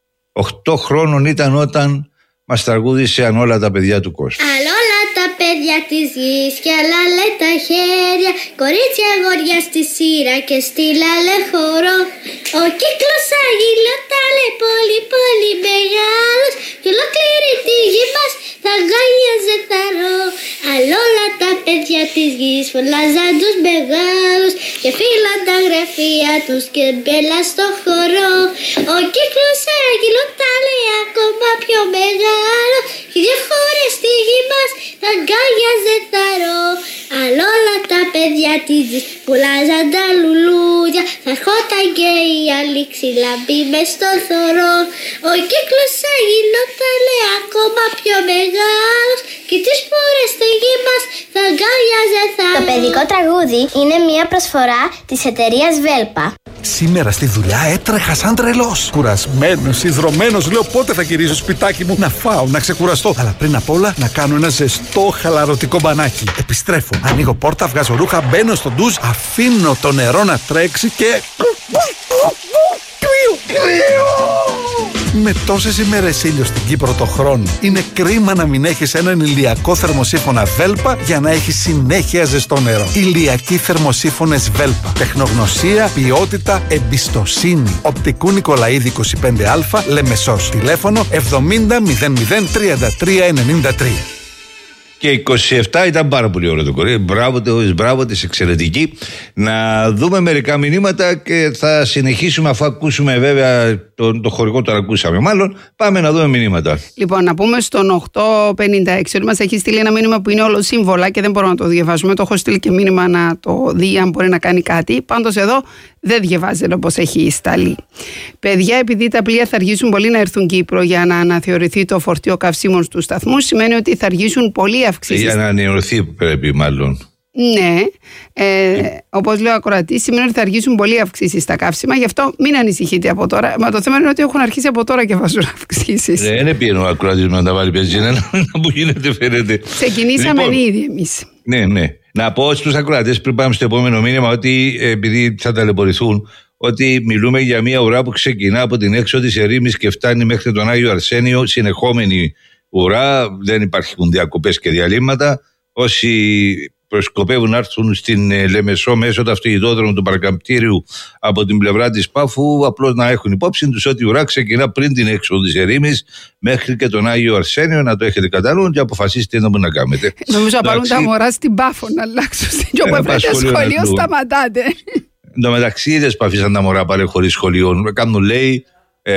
8 χρόνων ήταν όταν μας τραγούδησαν όλα τα παιδιά του κόσμου. Όλα τα παιδιά της γης και άλλα λέ τα χέρια, κορίτσια αγόρια στη σειρά και στη λαλέ χορό. Ο κύκλος αγγυλόταλε πολύ πολύ μεγάλος και ολόκληρη τη γη μας θα γάλιαζε θαρό. Όλα τα παιδιά της γης φωνάζαν τους μεγάλους και φύλαν τα γραφεία τους και μπέλα στο χορό. Ο κύκλος αγγυλόταλε ακόμα πιο μεγάλο και 2 φορές στη γη μας θα αγκάλιαζε θαρό. Όλα τα παιδιά της γης πουλάζαν τα λουλούδια, θα ερχόταν και η αλήξη λαμπή μες στο θωρό. Ο κύκλος αγγυλόταλε ακόμα πιο μεγάλος και 3 φορές στη γη μας θα αγκάλιαζε θαρό. Το παιδικό τραγούδι είναι μια προσφορά της εταιρείας Βέλπα. Σήμερα στη δουλειά έτρεχα σαν τρελός. Κουρασμένος, ιδρωμένος, λέω πότε θα γυρίσω σπιτάκι μου να φάω, να ξεκουραστώ. Αλλά πριν απ' όλα να κάνω ένα ζεστό χαλαρωτικό μπανάκι. Επιστρέφω, ανοίγω πόρτα, βγάζω ρούχα, μπαίνω στο ντουζ, αφήνω το νερό να τρέξει και... Με τόσες ημέρες ήλιο στην Κύπρο το χρόνο, είναι κρίμα να μην έχεις έναν ηλιακό θερμοσύφωνα Βέλπα για να έχεις συνέχεια ζεστό νερό. Ηλιακοί θερμοσύφωνες Βέλπα. Τεχνογνωσία, ποιότητα, εμπιστοσύνη. Οπτικού Νικολαΐδη 25Α, Λεμεσός. Τηλέφωνο 70 00 33 93. Και 27 ήταν πάρα πολύ ωραίο το κορίτσι. Μπράβο της, εξαιρετική. Να δούμε μερικά μηνύματα και θα συνεχίσουμε αφού ακούσουμε βέβαια το χορηγό, τώρα ακούσαμε μάλλον. Πάμε να δούμε μηνύματα. Λοιπόν, να πούμε στον 856 ότι μας έχει στείλει ένα μήνυμα που είναι όλο σύμβολα και δεν μπορούμε να το διαβάσουμε. Το έχω στείλει και μήνυμα να το δει αν μπορεί να κάνει κάτι. Πάντως εδώ δεν διαβάζεται όπως έχει σταλεί. Παιδιά, επειδή τα πλοία θα αργήσουν πολύ να έρθουν Κύπρο για να αναθεωρηθεί το φορτίο καυσίμων στους σταθμούς, σημαίνει ότι θα αργήσουν πολύ αυξήσεις. Για να ανανεωθεί πρέπει μάλλον. Ναι, όπως λέω ακροατής, σημαίνει ότι θα αργήσουν πολύ αυξήσεις στα καύσιμα, γι' αυτό μην ανησυχείτε από τώρα. Μα το θέμα είναι ότι έχουν αρχίσει από τώρα και βάζουν αυξήσεις. Δεν πήγαινε ο ακροατής να τα βάλει πεζίνα, που γίνεται φαίνεται. Ξεκινήσαμε ήδη εμείς. Ναι. Να πω στους ακροατές πριν πάμε στο επόμενο μήνυμα ότι επειδή θα ταλαιπωρηθούν, ότι μιλούμε για μια ουρά που ξεκινά από την έξω της ερήμης και φτάνει μέχρι τον Άγιο Αρσένιο, συνεχόμενη ουρά, δεν υπάρχουν διακοπές και διαλύματα. Όσοι προσκοπεύουν να έρθουν στην Λεμεσό μέσω του αυτοκινητόδρομου του παρακαμπτήριου από την πλευρά της Πάφου, απλώς να έχουν υπόψη τους ότι η ουρά ξεκινά πριν την έξοδο της ερήμης μέχρι και τον Άγιο Αρσένιο, να το έχετε κατά νου και αποφασίσετε να μπορείτε να κάνετε. Νομίζω να πάρουν τα μωρά στην Πάφο να αλλάξουν και όπου έπρεπε σχολείο σταματάτε. Εν τω μεταξύ δεν σπαφίσαν τα μωρά πάλι χωρίς σχολείο. Κάνουν λέει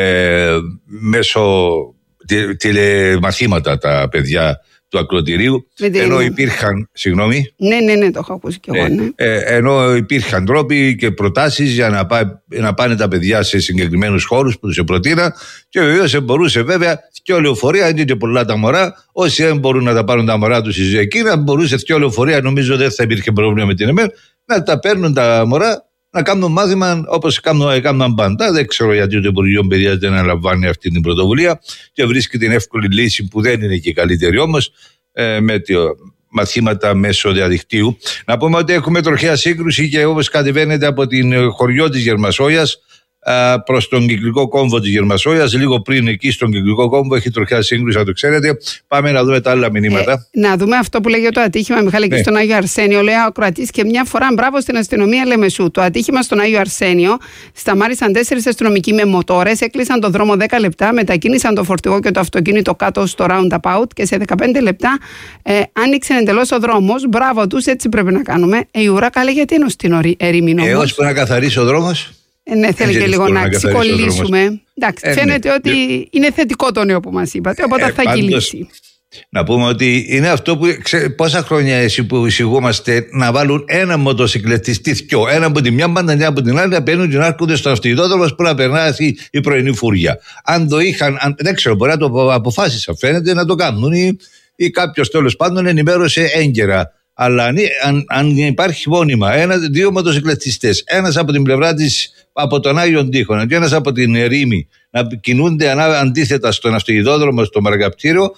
μέσω τηλεμαθήματα τα παιδιά του ακροτηρίου, ενώ υπήρχαν. Συγγνώμη. Ναι, το έχω ακούσει κι εγώ. Ναι. Ενώ υπήρχαν τρόποι και προτάσεις για να πάνε τα παιδιά σε συγκεκριμένους χώρους που τους προτείνα, και βεβαίως μπορούσε βέβαια δυο λεωφορεία, είναι και πολλά τα μωρά. Όσοι δεν μπορούν να τα πάρουν τα μωρά τους εκεί, να μπορούσε δυο λεωφορεία, νομίζω δεν θα υπήρχε πρόβλημα με την ΕΜΕΡ, να τα παίρνουν τα μωρά να κάνουν μάθημα όπως έκαναν πάντα. Δεν ξέρω γιατί το Υπουργείο Παιδείας δεν αναλαμβάνει αυτή την πρωτοβουλία και βρίσκει την εύκολη λύση που δεν είναι και καλύτερη όμως, με μαθήματα μέσω διαδικτύου. Να πούμε ότι έχουμε τροχαία σύγκρουση και όπως κατεβαίνετε από την χωριό της Γερμασόγειας, προς τον κυκλικό κόμβο της Γερμασόγειας. Λίγο πριν εκεί στον κυκλικό κόμβο έχει τροχιά σύγκρουση, να το ξέρετε. Πάμε να δούμε τα άλλα μηνύματα. Να δούμε αυτό που λέγει το ατύχημα, Μιχάλη, και στον Άγιο Αρσένιο. Λέει ο ακροατής και μια φορά μπράβο στην αστυνομία Λεμεσού. Το ατύχημα στον Άγιο Αρσένιο σταμάτησαν 4 αστυνομικοί με μοτόρες, έκλεισαν το δρόμο 10 λεπτά, μετακίνησαν το φορτηγό και το αυτοκίνητο κάτω στο roundabout και σε 15 λεπτά άνοιξε εντελώς ο δρόμος. Μπράβο τους, έτσι πρέπει να κάνουμε. Η Ουράκα λέει γιατί είναι στην ερήμην όμως. Ώσπου να καθαρίσει ο δρόμος. Ναι, θέλει και λίγο να ξεκολλήσουμε. Εντάξει, φαίνεται ότι είναι θετικό το νέο που μας είπατε, οπότε θα κυλήσει. Να πούμε ότι είναι αυτό που. Πόσα χρόνια εσύ που εισηγούμαστε να βάλουν ένα μοτοσυκλετιστή θκιο, ένα από τη μια μπάντα, μια από την άλλη, να παίρνουν και να έρχονται στο αυτοκινητόδρομο που να περνάει η πρωινή φούρια. Αν το είχαν, δεν ξέρω, μπορεί να το αποφάσισαν, φαίνεται να το κάνουν ή κάποιο τέλος πάντων ενημέρωσε έγκαιρα. Αλλά αν υπάρχει μόνιμα δύο μοτοσυκλετιστές, ένας από την πλευρά της, από τον Άγιον Τείχονα και ένας από την Ερήμη, να κινούνται αντίθετα στον αυτοκινητόδρομο, στο Μαργαπτήριο,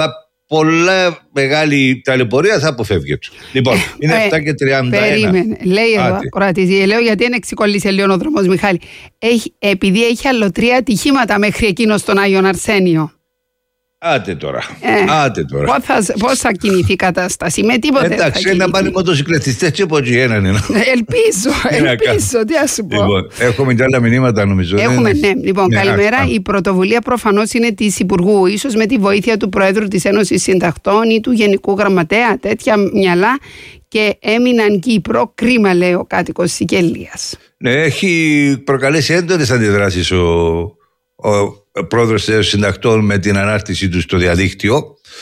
πολλά μεγάλη ταλαιπωρία θα αποφεύγεται. Λοιπόν, είναι 7:31. Περίμενε. Λέει εδώ, κορατίζει, λέω γιατί δεν εξικολλήσε λίγο ο δρόμος, Μιχάλη. Επειδή έχει άλλο 3 ατυχήματα μέχρι εκείνο στον Άγιον Αρσένιο. Άτε τώρα. Πώς θα κινηθεί η κατάσταση, με τίποτε. Εντάξει, να πάνε μοτοσυκλετιστές και από εκεί έναν. Ελπίζω, τι ας σου πω. Λοιπόν, έχουμε και άλλα μηνύματα νομίζω. Έχουμε, ναι. Λοιπόν, καλημέρα. Η πρωτοβουλία προφανώς είναι της Υπουργού, ίσως με τη βοήθεια του Προέδρου της Ένωσης Συντακτών ή του Γενικού Γραμματέα. Τέτοια μυαλά και έμειναν Κύπρο. Κρίμα, λέει ο κάτοικος Σικελίας. Ναι, έχει προκαλέσει έντονες αντιδράσεις ο πρόεδρος των συντακτών με την ανάρτησή του στο διαδίκτυο.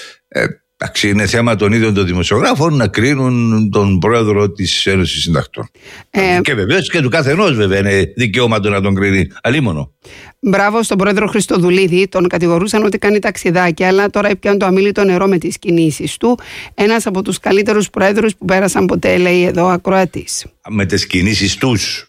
Είναι θέμα των ίδιων των δημοσιογράφων να κρίνουν τον πρόεδρο της Ένωσης Συντακτών. Και βεβαίως και του καθενός βέβαια είναι δικαίωμα του να τον κρίνει. Αλίμονο. Μπράβο στον πρόεδρο Χριστοδουλίδη. Τον κατηγορούσαν ότι κάνει ταξιδάκια, αλλά τώρα έπιαν το αμήλυτο νερό με τις κινήσεις του. Ένας από τους καλύτερους πρόεδρους που πέρασαν ποτέ, λέει εδώ ακροατής. Με τις κινήσεις τους.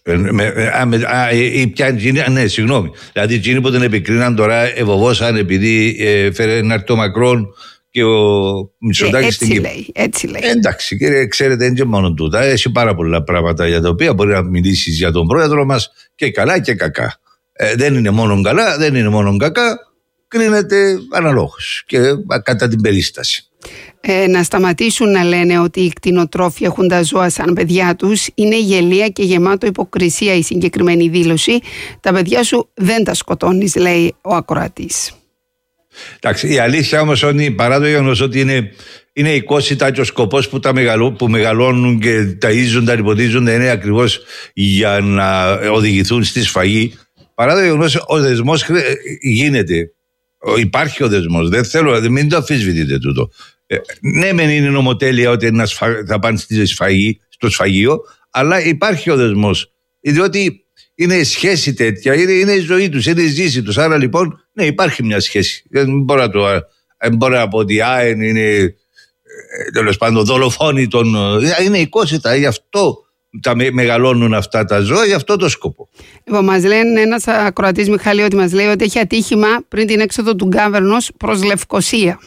Ναι, συγγνώμη. Δηλαδή, εκείνοι που την επικρίναν τώρα ευωβόσαν επειδή φέρε να έρθει το Μακρόν και ο Μητσοτάκης στην Κύπρο. Έτσι λέει. Εντάξει, κύριε, ξέρετε, είναι και μόνο τούτα. Έχει πάρα πολλά πράγματα για τα οποία μπορεί να μιλήσει για τον πρόεδρο μας και καλά και κακά. Δεν είναι μόνο καλά, δεν είναι μόνο κακά. Κρίνεται αναλόγως και κατά την περίσταση. Να σταματήσουν να λένε ότι οι κτηνοτρόφοι έχουν τα ζώα σαν παιδιά τους. Είναι γελία και γεμάτο υποκρισία η συγκεκριμένη δήλωση. Τα παιδιά σου δεν τα σκοτώνεις, λέει ο ακροατής. Εντάξει, η αλήθεια όμως είναι, παρά το γεγονός ότι είναι η κόσιτα και ο σκοπός που μεγαλώνουν και ταΐζουν, τα υποτίζουν, είναι ακριβώς για να οδηγηθούν στη σφαγή. Παρά το γεγονός ο δεσμός γίνεται. Υπάρχει ο δεσμός. Δεν θέλω, μην το αμφισβητείτε τούτο. Ναι, μεν είναι νομοτέλεια ότι θα πάνε στο σφαγείο, αλλά υπάρχει ο δεσμός. Διότι είναι σχέση τέτοια, είναι η ζωή τους, είναι η ζήση τους. Άρα λοιπόν, ναι, υπάρχει μια σχέση. Δεν μπορώ να πω ότι είναι τέλος πάντων δολοφόνοι των. Είναι εικόσιτα, γι' αυτό τα μεγαλώνουν αυτά τα ζώα, για αυτό το σκοπό. Λοιπόν, μας λένε ένας ακροατής, Μιχάλη, ότι μας λέει ότι έχει ατύχημα πριν την έξοδο του Γκάβερνος προς Λευκοσία.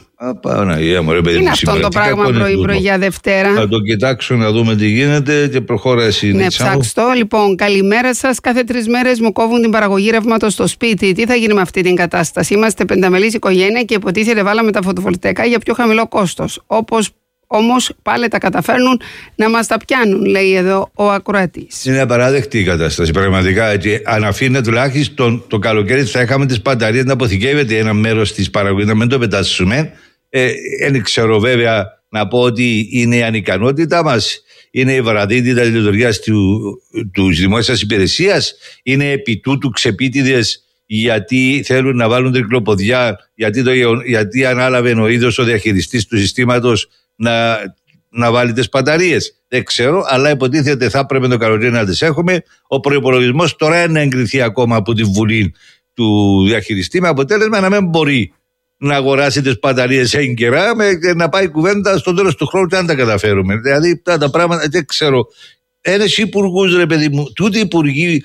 Είναι αυτό το πράγμα πρωί για Δευτέρα. Θα το κοιτάξω να δούμε τι γίνεται και προχώρα εσύ. Ναι, ψάξτε. Λοιπόν, καλημέρα σας. Κάθε 3 μέρες μου κόβουν την παραγωγή ρεύματος στο σπίτι. Τι θα γίνει με αυτή την κατάσταση? Είμαστε 5μελής οικογένεια και υποτίθεται βάλαμε τα φωτοβολταϊκά για πιο χαμηλό κόστος. Όμως πάλι τα καταφέρνουν να μας τα πιάνουν, λέει εδώ ο ακροατής. Είναι απαράδεκτη η κατάσταση πραγματικά. Και αν αφήνε τουλάχιστον το καλοκαίρι θα είχαμε τις μπαταρίες να αποθηκεύεται ένα μέρος της παραγωγής, να μην το πετάσουμε. Δεν ξέρω βέβαια να πω ότι είναι η ανικανότητα μας, είναι η βαραδίτητα της λειτουργίας της δημόσιας υπηρεσίας, είναι επί τούτου ξεπίτηδες γιατί θέλουν να βάλουν τρικλοποδιά, γιατί ανάλαβε ο ίδιος ο διαχειριστής του συστήματος να βάλει τις μπαταρίες. Δεν ξέρω, αλλά υποτίθεται θα πρέπει το καλοκαίρι να τις έχουμε. Ο προϋπολογισμός τώρα είναι να εγκριθεί ακόμα από τη Βουλή του διαχειριστή, με αποτέλεσμα να μην μπορεί να αγοράσει τις μπαταρίες έγκαιρα και να πάει κουβέντα στο τέλος του χρόνου και αν τα καταφέρουμε. Δηλαδή τα πράγματα δεν ξέρω. Ένας υπουργούς, ρε παιδί μου, τούτοι οι υπουργοί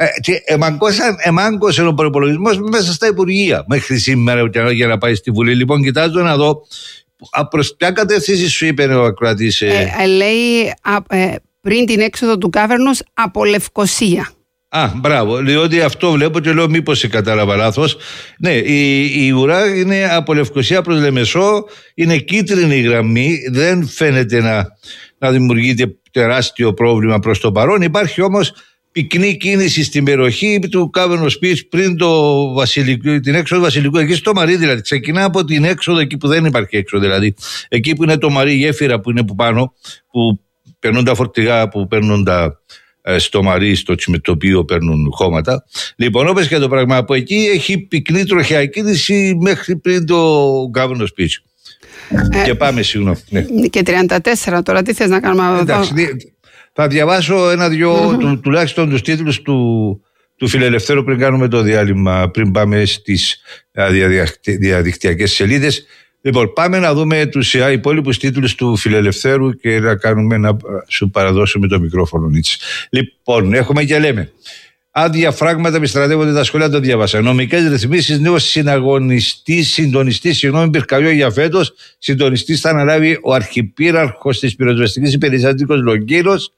εμάγκωσε ο προϋπολογισμός μέσα στα υπουργεία μέχρι σήμερα για να πάει στη Βουλή. Λοιπόν, κοιτάζω να δω προς ποια κατεύθυνση σου είπε ο ακροατής. Λέει πριν την έξοδο του Κάβερνος από Λευκοσία. Μπράβο. Διότι αυτό βλέπω και λέω μήπως κατάλαβα λάθος. Ναι, η ουρά είναι από Λευκοσία προς Λεμεσό, είναι κίτρινη γραμμή, δεν φαίνεται να δημιουργείται τεράστιο πρόβλημα προς το παρόν. Υπάρχει όμως πυκνή κίνηση στην περιοχή του Κάβενο Σπιτς πριν την έξοδο Βασιλικού, εκεί στο Μαρί δηλαδή. Ξεκινά από την έξοδο εκεί που δεν υπάρχει έξοδο, δηλαδή. Εκεί που είναι το Μαρί γέφυρα που είναι που πάνω, που περνούν τα φορτηγά που παίρνουν στο Μαρί, στο τσιμετωπείο παίρνουν χώματα. Λοιπόν, όπως και το πράγμα, από εκεί έχει πυκνή τροχιά κίνηση μέχρι πριν το Κάβενο Σπιτς. Και πάμε, συγγνώμη. Ναι. Και 34 τώρα, τι θες να κάνουμε? Εντάξει, θα διαβάσω ένα-δυο τουλάχιστον τους τίτλους του Φιλελευθέρου πριν κάνουμε το διάλειμμα, πριν πάμε στις διαδικτυακές σελίδες. Λοιπόν, πάμε να δούμε τους υπόλοιπους τίτλους του Φιλελευθέρου και να σου παραδώσουμε το μικρόφωνο, Νίτς. Λοιπόν, έχουμε και λέμε. Άδεια φράγματα επιστρατεύονται τα σχολεία, το διάβασα. Νομικές ρυθμίσεις, νέος συντονιστής, πυρκαγιό για φέτος. Συντονιστής θα αναλάβει ο αρχιπύραρχος της πυροσβεστικής υπηρεσίας Νίκος Λογγύρος,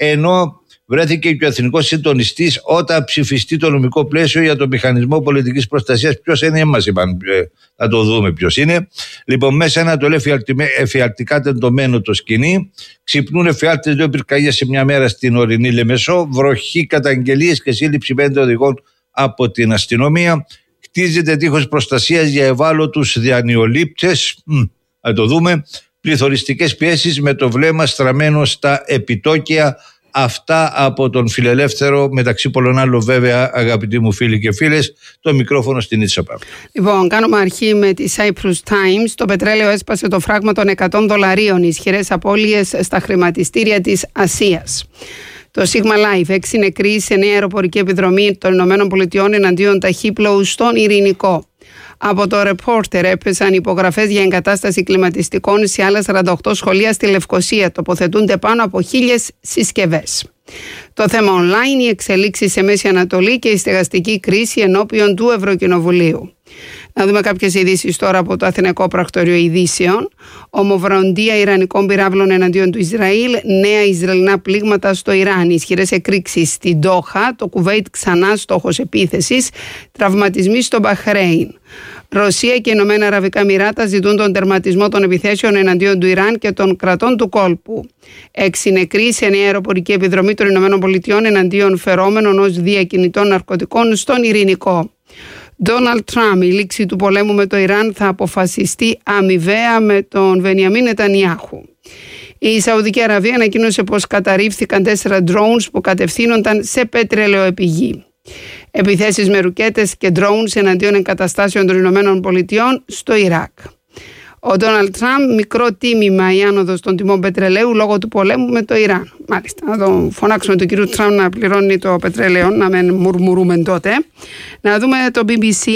ενώ βρέθηκε και ο εθνικός συντονιστής όταν ψηφιστεί το νομικό πλαίσιο για το μηχανισμό πολιτικής προστασίας. Ποιος είναι, μας είπαν, θα το δούμε ποιος είναι. Λοιπόν, μέσα Ανατολή εφιαλτικά τεντωμένο το σκηνή. Ξυπνούν εφιάλτες 2 πυρκαγιές σε μια μέρα στην ορεινή Λεμεσό. Βροχή, καταγγελίες και σύλληψη 5 οδηγών από την αστυνομία. Χτίζεται τείχος προστασίας για ευάλωτους διανυολήπτες. Θα το δούμε. Πληθωριστικές πιέσεις με το βλέμμα στραμμένο στα επιτόκια. Αυτά από τον Φιλελεύθερο, μεταξύ πολλών άλλων βέβαια, αγαπητοί μου φίλοι και φίλες, το μικρόφωνο στην Ίτσα Παύλου. Λοιπόν, κάνουμε αρχή με τη Cyprus Times. Το πετρέλαιο έσπασε το φράγμα των $100, ισχυρές απώλειες στα χρηματιστήρια της Ασίας. Το Sigma Life 6 νεκροί σε νέα αεροπορική επιδρομή των ΗΠΑ εναντίον ταχύπλοου στον Ειρηνικό. Από το Reporter έπεσαν υπογραφές για εγκατάσταση κλιματιστικών σε άλλα 48 σχολεία στη Λευκοσία. Τοποθετούνται πάνω από 1.000 συσκευές. Το θέμα online, οι εξελίξεις σε Μέση Ανατολή και η στεγαστική κρίση ενώπιον του Ευρωκοινοβουλίου. Να δούμε κάποιες ειδήσεις τώρα από το Αθηναϊκό Πρακτορείο Ειδήσεων. Ομοβροντία Ιρανικών πυράβλων εναντίον του Ισραήλ. Νέα Ισραηλινά πλήγματα στο Ιράν. Ισχυρές εκρήξεις στην Ντόχα. Το Κουβέιτ ξανά στόχος επίθεσης. Τραυματισμοί στο Μπαχρέιν. Ρωσία και Ηνωμένα Αραβικά Εμιράτα ζητούν τον τερματισμό των επιθέσεων εναντίον του Ιράν και των κρατών του κόλπου. 6 νεκροί σε νέα αεροπορική επιδρομή των ΗΠΑ εναντίον φερόμενων ως διακινητών ναρκωτικών στον Ειρηνικό. Ντόναλντ Τραμπ, η λήξη του πολέμου με το Ιράν θα αποφασιστεί αμοιβαία με τον Βενιαμίν Νετανιάχου. Η Σαουδική Αραβία ανακοίνωσε πως καταρρίφθηκαν 4 drones που κατευθύνονταν σε πετρελαιοεπιγή. Επιθέσεις με ρουκέτες και drones εναντίον εγκαταστάσεων των ΗΠΑ στο Ιράκ. Ο Ντόναλντ Τραμπ, μικρό τίμημα η άνοδος των τιμών πετρελαίου λόγω του πολέμου με το Ιράν. Μάλιστα, να τον φωνάξουμε τον κύριο Τραμπ να πληρώνει το πετρέλαιο, να μην μουρμουρούμε τότε. Να δούμε το BBC.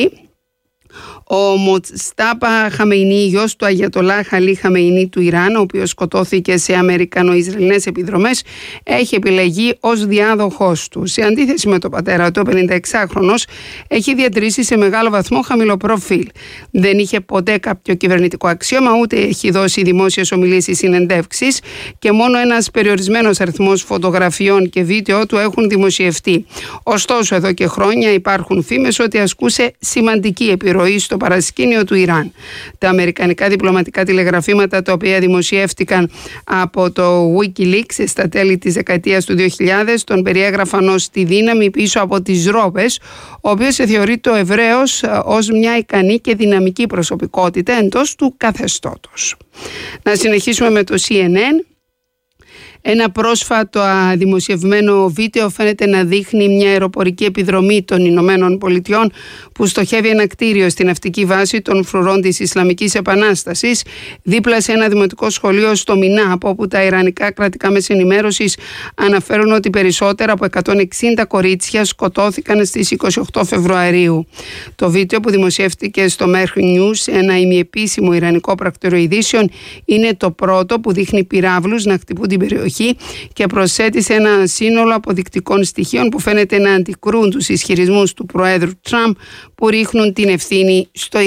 Ο Μοστάπα Χαμεϊνί, γιος του Αγιατολά Χαλί Χαμεϊνί του Ιράν, ο οποίος σκοτώθηκε σε Αμερικανο-Ισραηλινές επιδρομές, έχει επιλεγεί ως διάδοχός του. Σε αντίθεση με τον πατέρα του, ο 56χρονος έχει διατηρήσει σε μεγάλο βαθμό χαμηλό προφίλ. Δεν είχε ποτέ κάποιο κυβερνητικό αξίωμα, ούτε έχει δώσει δημόσιες ομιλίες ή συνεντεύξεις και μόνο ένας περιορισμένος αριθμός φωτογραφιών και βίντεο του έχουν δημοσιευτεί. Ωστόσο, εδώ και χρόνια υπάρχουν φήμες ότι ασκούσε σημαντική επιρροή στο παρασκήνιο του Ιράν. Τα αμερικανικά διπλωματικά τηλεγραφήματα, τα οποία δημοσιεύτηκαν από το WikiLeaks στα τέλη της δεκαετίας του 2000, τον περιέγραφαν ως τη δύναμη πίσω από τις ρόπες, ο οποίος θεωρείται ο Εβραίος ως μια ικανή και δυναμική προσωπικότητα εντός του καθεστώτος. Να συνεχίσουμε με το CNN. Ένα πρόσφατο δημοσιευμένο βίντεο φαίνεται να δείχνει μια αεροπορική επιδρομή των Ηνωμένων Πολιτειών που στοχεύει ένα κτίριο στην ναυτική βάση των φρουρών της Ισλαμικής Επανάστασης δίπλα σε ένα δημοτικό σχολείο στο Μινά, από όπου τα ιρανικά κρατικά μέσα ενημέρωσης αναφέρουν ότι περισσότερα από 160 κορίτσια σκοτώθηκαν στις 28 Φεβρουαρίου. Το βίντεο, που δημοσιεύτηκε στο Merch News, ένα ημιεπίσημο ιρανικό πρακτορείο ειδήσεων, είναι το πρώτο που δείχνει πυράβλους να χτυπούν την περιοχή και προσέτησε ένα σύνολο αποδεικτικών στοιχείων που φαίνεται να αντικρούν τους ισχυρισμούς του Προέδρου Τραμπ που ρίχνουν την ευθύνη στο Ιράν.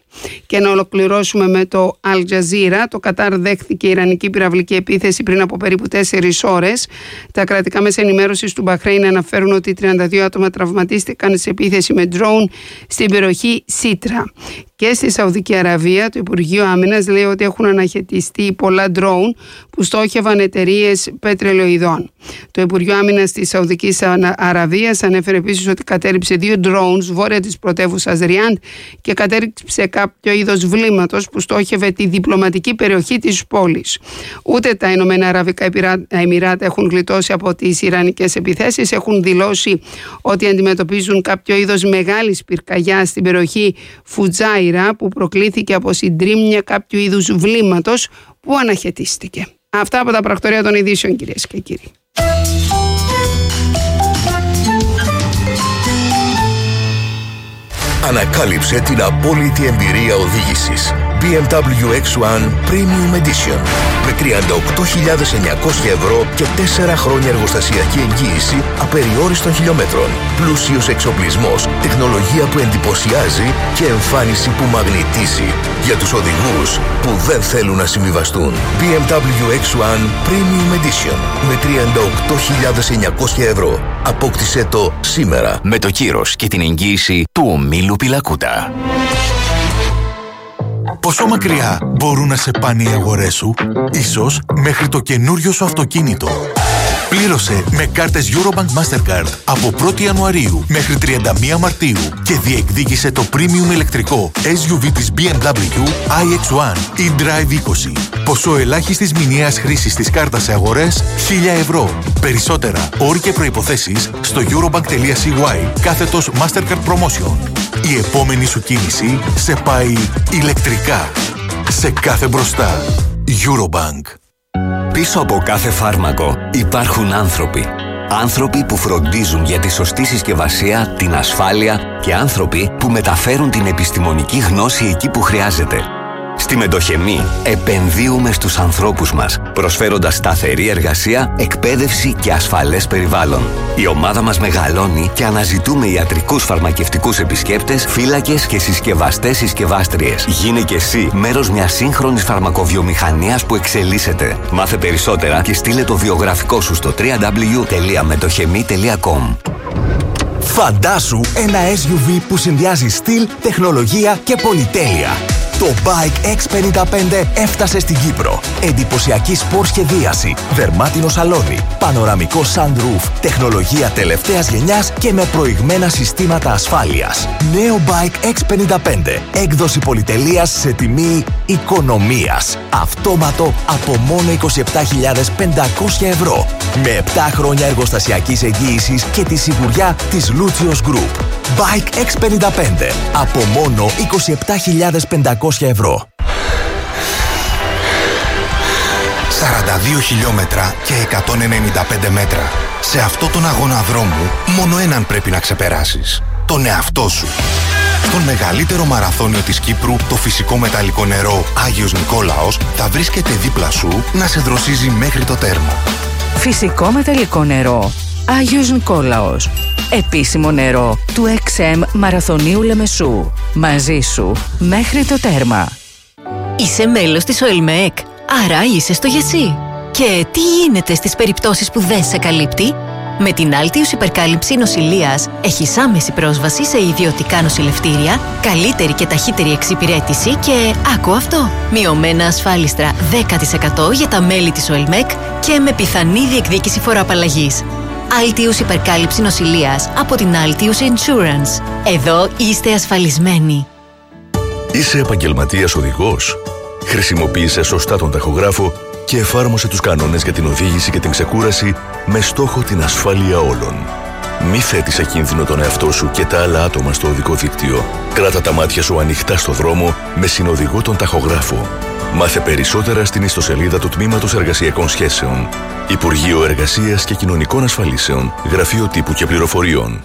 Και να ολοκληρώσουμε με το Al Jazeera. Το Κατάρ δέχθηκε ιρανική πυραυλική επίθεση πριν από περίπου 4 ώρες. Τα κρατικά μέσα ενημέρωσης του Μπαχρέιν αναφέρουν ότι 32 άτομα τραυματίστηκαν σε επίθεση με ντρόουν στην περιοχή Σίτρα. Και στη Σαουδική Αραβία, το Υπουργείο Άμυνας λέει ότι έχουν αναχαιτιστεί πολλά ντρόουν που στόχευαν εταιρείες πετρελαιοειδών. Το Υπουργείο Άμυνας της Σαουδικής Αραβίας ανέφερε επίσης ότι κατέριψε 2 drones βόρεια της πρωτεύουσας Ριάντ και κατέριψε κάποιο είδος βλήματος που στόχευε τη διπλωματική περιοχή της πόλης. Ούτε τα Ηνωμένα Αραβικά Εμιράτα έχουν γλιτώσει από τις ιρανικές επιθέσεις. Έχουν δηλώσει ότι αντιμετωπίζουν κάποιο είδος μεγάλης πυρκαγιάς στην περιοχή Φουτζάιρα που προκλήθηκε από συντρίμμια κάποιου είδους βλήματος που αναχαιτίστηκε. Αυτά από τα πρακτορία των ειδήσεων, κυρίες και κύριοι. Ανακάλυψε την απόλυτη εμπειρία οδήγησης. BMW X1 Premium Edition με 38.900 ευρώ και 4 χρόνια εργοστασιακή εγγύηση απεριόριστων χιλιόμετρων. Πλούσιος εξοπλισμός, τεχνολογία που εντυπωσιάζει και εμφάνιση που μαγνητίζει. Για τους οδηγούς που δεν θέλουν να συμβιβαστούν. BMW X1 Premium Edition με 38.900 ευρώ. Απόκτησέ το σήμερα με το κύρος και την εγγύηση του ομίλου Πιλακούτα. Πόσο μακριά μπορούν να σε πάνε οι αγορές σου? Ίσως μέχρι το καινούριο σου αυτοκίνητο. Πλήρωσε με κάρτες Eurobank Mastercard από 1η Ιανουαρίου μέχρι 31 Μαρτίου και διεκδίκησε το premium ηλεκτρικό SUV της BMW iX1 eDrive 20. Ποσό ελάχιστης μηνιαίας χρήσης της κάρτας σε αγορές 1.000 ευρώ. Περισσότερα όροι και προϋποθέσεις στο eurobank.cy/Mastercard Promotion. Η επόμενη σου κίνηση σε πάει ηλεκτρικά. Σε κάθε μπροστά. Eurobank. Πίσω από κάθε φάρμακο υπάρχουν άνθρωποι. Άνθρωποι που φροντίζουν για τη σωστή συσκευασία, την ασφάλεια και άνθρωποι που μεταφέρουν την επιστημονική γνώση εκεί που χρειάζεται. Στη Μετοχεμή επενδύουμε στους ανθρώπους μας, προσφέροντας σταθερή εργασία, εκπαίδευση και ασφαλές περιβάλλον. Η ομάδα μας μεγαλώνει και αναζητούμε ιατρικούς φαρμακευτικούς επισκέπτες, φύλακες και συσκευαστές-συσκευάστριες. Γίνε και εσύ μέρος μιας σύγχρονης φαρμακοβιομηχανίας που εξελίσσεται. Μάθε περισσότερα και στείλε το βιογραφικό σου στο www.metοχemi.com. Φαντάσου ένα SUV που συνδυάζει στυλ, τεχνολογία και πολυτέλεια. Το Bike X55 έφτασε στην Κύπρο. Εντυπωσιακή σπορ σχεδίαση, δερμάτινο σαλόνι, πανοραμικό sunroof, τεχνολογία τελευταίας γενιάς και με προηγμένα συστήματα ασφάλειας. Νέο Bike X55, έκδοση πολυτελείας σε τιμή οικονομίας. Αυτόματο από μόνο 27.500 ευρώ. Με 7 χρόνια εργοστασιακής εγγύησης και τη σιγουριά της Lucios Group. Bike X55 από μόνο 27.500 ευρώ. 42 χιλιόμετρα και 195 μέτρα. Σε αυτό τον αγώνα δρόμου, μόνο έναν πρέπει να ξεπεράσεις. Τον εαυτό σου. Στον μεγαλύτερο μαραθώνιο της Κύπρου, το φυσικό μεταλλικό νερό Άγιος Νικόλαος θα βρίσκεται δίπλα σου να σε δροσίζει μέχρι το τέρμα. Φυσικό μεταλλικό νερό Άγιος Νικόλαος. Επίσημο νερό του XM Μαραθωνίου Λεμεσού. Μαζί σου μέχρι το τέρμα. Είσαι μέλος της ΟΕΛΜΕΚ, άρα είσαι στο ΓΕΣΥ. Και τι γίνεται στις περιπτώσεις που δεν σε καλύπτει? Με την Altius υπερκάλυψη νοσηλείας έχεις άμεση πρόσβαση σε ιδιωτικά νοσηλευτήρια, καλύτερη και ταχύτερη εξυπηρέτηση και, άκου αυτό, μειωμένα ασφάλιστρα 10% για τα μέλη της ΟΕΛΜΕΚ και με πιθανή διεκδίκηση φοροαπαλλαγής. Altius υπερκάλυψη νοσηλείας από την Altius Insurance. Εδώ είστε ασφαλισμένοι. Είσαι επαγγελματίας οδηγός? Χρησιμοποίησε σωστά τον ταχογράφο και εφάρμοσε τους κανόνες για την οδήγηση και την ξεκούραση με στόχο την ασφάλεια όλων. Μη θέτεις σε κίνδυνο τον εαυτό σου και τα άλλα άτομα στο οδικό δίκτυο. Κράτα τα μάτια σου ανοιχτά στο δρόμο με συνοδηγό τον ταχογράφο. Μάθε περισσότερα στην ιστοσελίδα του Τμήματος Εργασιακών Σχέσεων. Υπουργείο Εργασίας και Κοινωνικών Ασφαλίσεων. Γραφείο Τύπου και Πληροφοριών.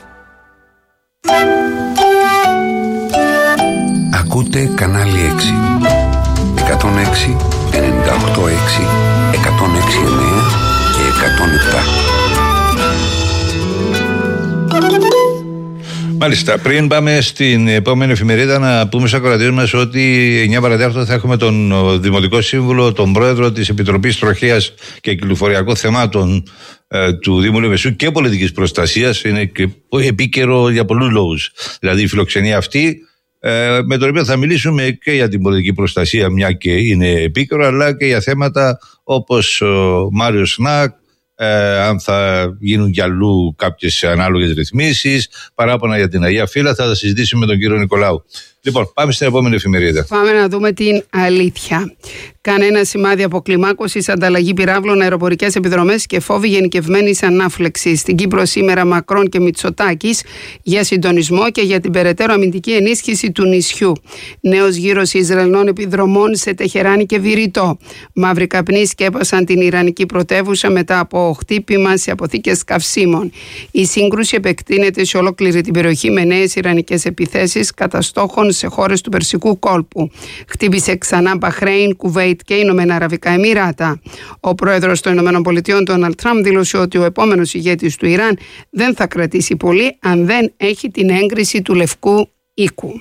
Ακούτε κανάλι 6. 106, 98,6, 106,9 και 107. Μάλιστα. Πριν πάμε στην επόμενη εφημερίδα, να πούμε στους ακροατές μας ότι 9 παρατέταρτο θα έχουμε τον Δημοτικό Σύμβουλο, τον Πρόεδρο της Επιτροπής Τροχέας και Κυκλοφοριακών Θεμάτων του Δήμου Λεμεσού και Πολιτικής Προστασίας. Είναι και επίκαιρο για πολλούς λόγους. Δηλαδή η φιλοξενία αυτή, με τον οποίο θα μιλήσουμε και για την πολιτική προστασία, μια και είναι επίκαιρο, αλλά και για θέματα όπως ο Μάριος Σνακ, αν θα γίνουν κι αλλού κάποιες ανάλογες ρυθμίσεις, παράπονα για την Αγία Φύλλα. Θα τα συζητήσουμε με τον κύριο Νικολάου. Λοιπόν, πάμε στην επόμενη εφημερίδα. Πάμε να δούμε την αλήθεια. Κανένα σημάδι αποκλιμάκωσης, ανταλλαγή πυράβλων, αεροπορικές επιδρομές και φόβοι γενικευμένης ανάφλεξης. Στην Κύπρο σήμερα Μακρόν και Μητσοτάκης για συντονισμό και για την περαιτέρω αμυντική ενίσχυση του νησιού. Νέος γύρος Ισραηλινών επιδρομών σε Τεχεράνη και Βηρητό. Μαύροι καπνοί σκέπασαν την Ιρανική πρωτεύουσα μετά από χτύπημα σε αποθήκες καυσίμων. Η σύγκρουση επεκτείνεται σε ολόκληρη την περιοχή με νέες ιρανικές επιθέσεις κατά στόχων σε χώρες του Περσικού κόλπου. Χτύπησε ξανά Μπαχρέιν, Κουβέιτ και Ηνωμένα Αραβικά Εμιράτα. Ο πρόεδρος των ΗΠΑ, Ντόναλντ Τραμπ, δήλωσε ότι ο επόμενος ηγέτης του Ιράν δεν θα κρατήσει πολύ αν δεν έχει την έγκριση του Λευκού Οίκου.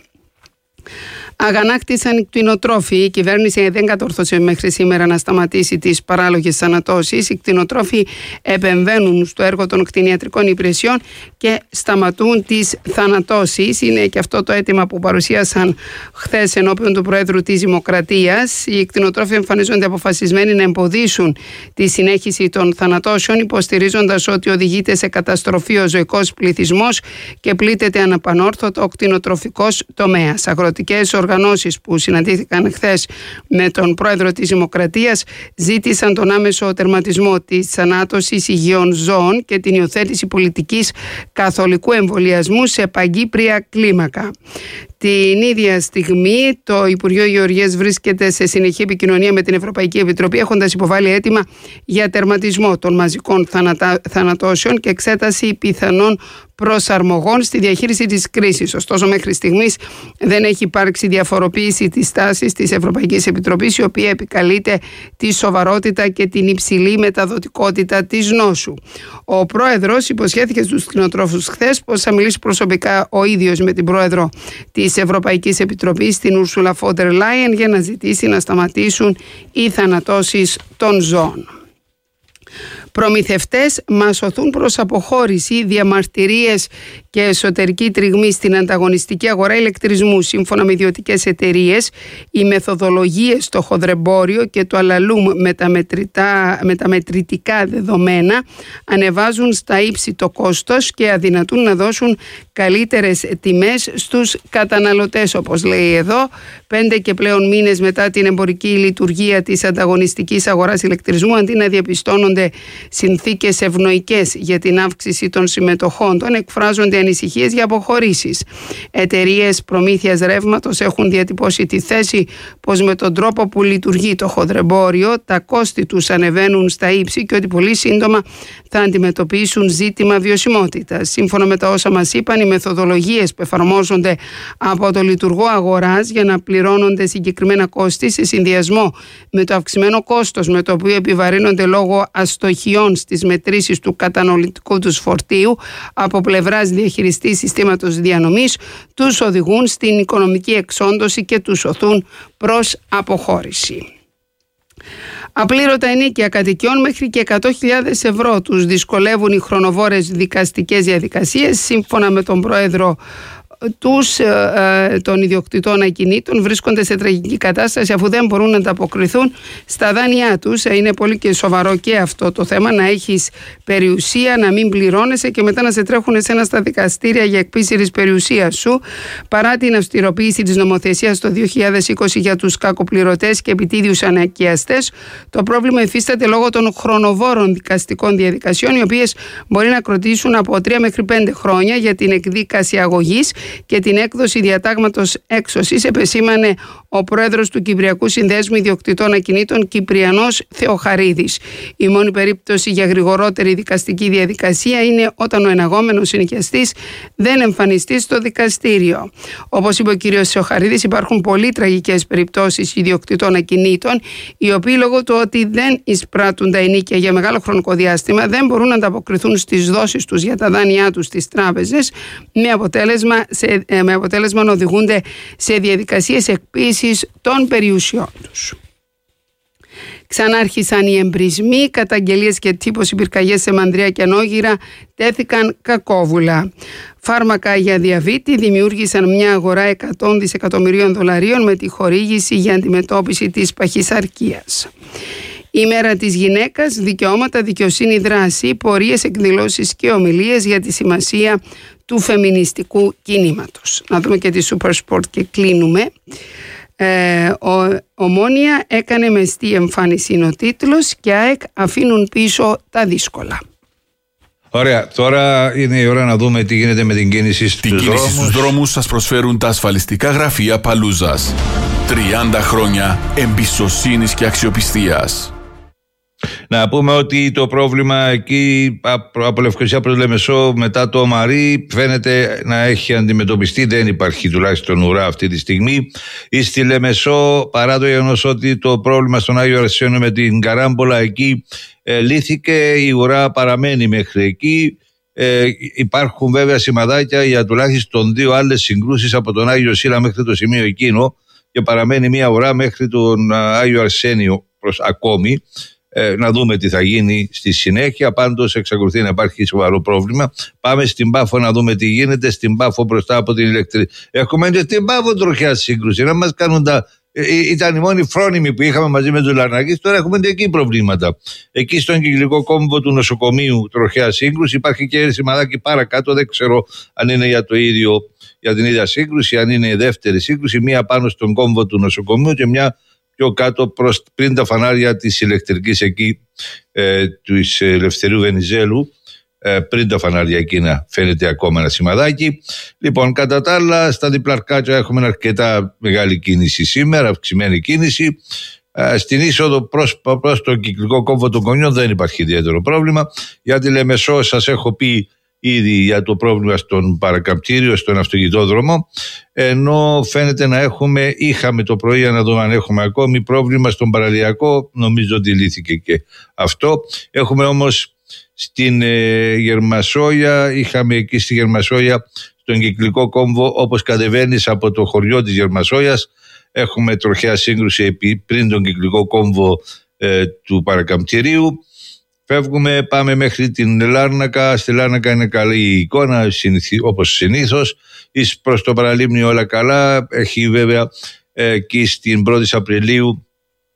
Αγανάκτησαν οι κτηνοτρόφοι. Η κυβέρνηση δεν κατόρθωσε μέχρι σήμερα να σταματήσει τις παράλογες θανατώσεις. Οι κτηνοτρόφοι επεμβαίνουν στο έργο των κτηνιατρικών υπηρεσιών και σταματούν τις θανατώσεις. Είναι και αυτό το αίτημα που παρουσίασαν χθες ενώπιον του Προέδρου της Δημοκρατίας. Οι κτηνοτρόφοι εμφανίζονται αποφασισμένοι να εμποδίσουν τη συνέχιση των θανατώσεων, υποστηρίζοντας ότι οδηγείται σε καταστροφή ο ζωικός πληθυσμός και πλήττεται αναπανόρθωτο ο κτηνοτροφικός τομέας. Αγροτικές οργανώσεις που συναντήθηκαν χθες με τον Πρόεδρο της Δημοκρατίας ζήτησαν τον άμεσο τερματισμό της θανάτωσης υγιών ζώων και την υιοθέτηση πολιτικής καθολικού εμβολιασμού σε παγκύπρια κλίμακα. Την ίδια στιγμή το Υπουργείο Γεωργίας βρίσκεται σε συνεχή επικοινωνία με την Ευρωπαϊκή Επιτροπή, έχοντας υποβάλει αίτημα για τερματισμό των μαζικών θανατώσεων και εξέταση πιθανών προσαρμογών στη διαχείριση της κρίσης. Ωστόσο, μέχρι στιγμής δεν έχει υπάρξει διαφοροποίηση της στάσης της Ευρωπαϊκής Επιτροπής, η οποία επικαλείται τη σοβαρότητα και την υψηλή μεταδοτικότητα της νόσου. Ο Πρόεδρος υποσχέθηκε στους κτηνοτρόφους χθες πως θα μιλήσει προσωπικά ο ίδιος με την Πρόεδρο της Ευρωπαϊκής Επιτροπής, την Ούρσουλα Φόντερ Λάιεν, για να ζητήσει να σταματήσουν οι θανατώσεις των ζώων. Προμηθευτές μας οθούν προς αποχώρηση, διαμαρτυρίες και εσωτερική τριγμή στην ανταγωνιστική αγορά ηλεκτρισμού. Σύμφωνα με ιδιωτικές εταιρείες, οι μεθοδολογίες στο χονδρεμπόριο και το αλαλούμ με τα μετρητικά δεδομένα ανεβάζουν στα ύψη το κόστος και αδυνατούν να δώσουν καλύτερες τιμές στους καταναλωτές. Όπως λέει εδώ, 5 και πλέον μήνες μετά την εμπορική λειτουργία της ανταγωνιστικής αγοράς ηλεκτρισμού, αντί να διαπιστώνονται συνθήκες ευνοϊκές για την αύξηση των συμμετοχών των, εκφράζονται ανησυχίες για αποχωρήσεις. Εταιρείες προμήθειας ρεύματος έχουν διατυπώσει τη θέση πως με τον τρόπο που λειτουργεί το χονδρεμπόριο τα κόστη τους ανεβαίνουν στα ύψη και ότι πολύ σύντομα θα αντιμετωπίσουν ζήτημα βιωσιμότητας. Σύμφωνα με τα όσα μας είπαν, οι μεθοδολογίες που εφαρμόζονται από το λειτουργό αγοράς για να πληρώνονται συγκεκριμένα κόστη σε συνδυασμό με το αυξημένο κόστος με το οποίο επιβαρύνονται λόγω αστοχιών στις μετρήσεις του καταναλωτικού τους φορτίου από πλευράς διαχειριστή συστήματος διανομής, τους οδηγούν στην οικονομική εξόντωση και τους οθούν προς αποχώρηση. Απλήρωτα ενίκια κατοικιών μέχρι και 100.000 ευρώ τους δυσκολεύουν οι χρονοβόρες δικαστικές διαδικασίες. Σύμφωνα με τον Πρόεδρο των ιδιοκτητών ακινήτων, βρίσκονται σε τραγική κατάσταση αφού δεν μπορούν να ανταποκριθούν στα δάνειά τους. Είναι πολύ και σοβαρό και αυτό το θέμα, να έχεις περιουσία, να μην πληρώνεσαι και μετά να σε τρέχουν εσένα στα δικαστήρια για εκπίση της περιουσίας σου. Παρά την αυστηροποίηση της νομοθεσίας το 2020 για τους κακοπληρωτές και επιτίδιους ανοικιαστές, το πρόβλημα υφίσταται λόγω των χρονοβόρων δικαστικών διαδικασιών, οι οποίες μπορεί να κρατήσουν από 3 μέχρι 5 χρόνια για την εκδίκαση αγωγής και την έκδοση διατάγματος έξωσης, επεσήμανε ο πρόεδρος του Κυπριακού Συνδέσμου Ιδιοκτητών Ακινήτων, Κυπριανός Θεοχαρίδης. Η μόνη περίπτωση για γρηγορότερη δικαστική διαδικασία είναι όταν ο εναγόμενος συνοικιαστής δεν εμφανιστεί στο δικαστήριο. Όπως είπε ο κ. Θεοχαρίδης, υπάρχουν πολύ τραγικές περιπτώσεις ιδιοκτητών ακινήτων, οι οποίοι λόγω του ότι δεν εισπράττουν τα ενίκια για μεγάλο χρονικό διάστημα δεν μπορούν να ανταποκριθούν στις δόσεις τους για τα δάνειά τους στις τράπεζες, με αποτέλεσμα να οδηγούνται σε διαδικασίες εκποίησης των περιουσιών τους. Ξανάρχισαν οι εμπρισμοί, καταγγελίες και τύπωση πυρκαγιές σε Μανδρία και Ανόγυρα τέθηκαν κακόβουλα. Φάρμακα για διαβήτη δημιούργησαν μια αγορά 100 δισεκατομμυρίων δολαρίων με τη χορήγηση για αντιμετώπιση της παχυσαρκίας. Η μέρα της γυναίκας, δικαιώματα, δικαιοσύνη, δράση, πορείες, εκδηλώσεις και ομιλίες για τη σημασία του φεμινιστικού κινήματος. Να δούμε και τη Super Sport και κλείνουμε. Ομόνοια έκανε μεστή εμφάνιση, είναι ο τίτλος, και ΑΕΚ αφήνουν πίσω τα δύσκολα. Ωραία, τώρα είναι η ώρα να δούμε τι γίνεται με την κίνηση στους δρόμους. Σας προσφέρουν τα ασφαλιστικά γραφεία Παλούζας. 30 χρόνια εμπιστοσύνης και αξιοπιστίας. Να πούμε ότι το πρόβλημα εκεί από Λευκοσία προς Λεμεσό μετά το Μαρί φαίνεται να έχει αντιμετωπιστεί, δεν υπάρχει τουλάχιστον ουρά αυτή τη στιγμή. Ή στη Λεμεσό, παρά το γεγονός ότι το πρόβλημα στον Άγιο Αρσένιο με την Καράμπολα εκεί λύθηκε, η ουρά παραμένει μέχρι εκεί. Υπάρχουν βέβαια σημαδάκια για τουλάχιστον 2 άλλες συγκρούσεις από τον Άγιο Σύλλα μέχρι το σημείο εκείνο και παραμένει μια ουρά μέχρι τον Άγιο Αρσένιο ακόμη. Να δούμε τι θα γίνει στη συνέχεια. Πάντως εξακολουθεί να υπάρχει σοβαρό πρόβλημα. Πάμε στην Πάφο να δούμε τι γίνεται. Στην Πάφο μπροστά από την ηλεκτρική. Έχουμε και στην Πάφο τροχιά σύγκρουση. Να μας κάνουν τα. Ήταν η μόνη φρόνιμη που είχαμε μαζί με τους Λαρνακείς. Τώρα έχουμε και εκεί προβλήματα. Εκεί στον κυκλικό κόμβο του νοσοκομείου τροχιά σύγκρουση. Υπάρχει και σημαδάκι παρακάτω. Δεν ξέρω αν είναι για το ίδιο, για την ίδια σύγκρουση, αν είναι η δεύτερη σύγκρουση. Μία πάνω στον κόμβο του νοσοκομείου και μια πιο κάτω πριν τα φανάρια της ηλεκτρικής εκεί του Ελευθερίου Βενιζέλου, πριν τα φανάρια εκείνα φαίνεται ακόμα ένα σημαδάκι. Λοιπόν, κατά τα άλλα στα διπλαρκάκια έχουμε αρκετά μεγάλη κίνηση σήμερα, αυξημένη κίνηση. Στην είσοδο προς τον κυκλικό κόμβο των Κονιών δεν υπάρχει ιδιαίτερο πρόβλημα. Για τη Λεμεσό σας έχω πει ήδη για το πρόβλημα στον παρακαμπτήριο, στον αυτοκινητόδρομο, ενώ φαίνεται να είχαμε το πρωί, για να δούμε αν έχουμε ακόμη πρόβλημα στον παραλιακό, νομίζω ότι λύθηκε και αυτό. Έχουμε όμως στην Γερμασόγια, είχαμε εκεί στη Γερμασόγια στον κυκλικό κόμβο, όπως κατεβαίνεις από το χωριό της Γερμασόγιας, έχουμε τροχαία σύγκρουση πριν τον κυκλικό κόμβο του παρακαμπτηρίου. Φεύγουμε, πάμε μέχρι την Λάρνακα. Στη Λάρνακα είναι καλή η εικόνα, όπως συνήθως. Προς το παραλίμνιο όλα καλά. Έχει βέβαια εκεί στην 1η Απριλίου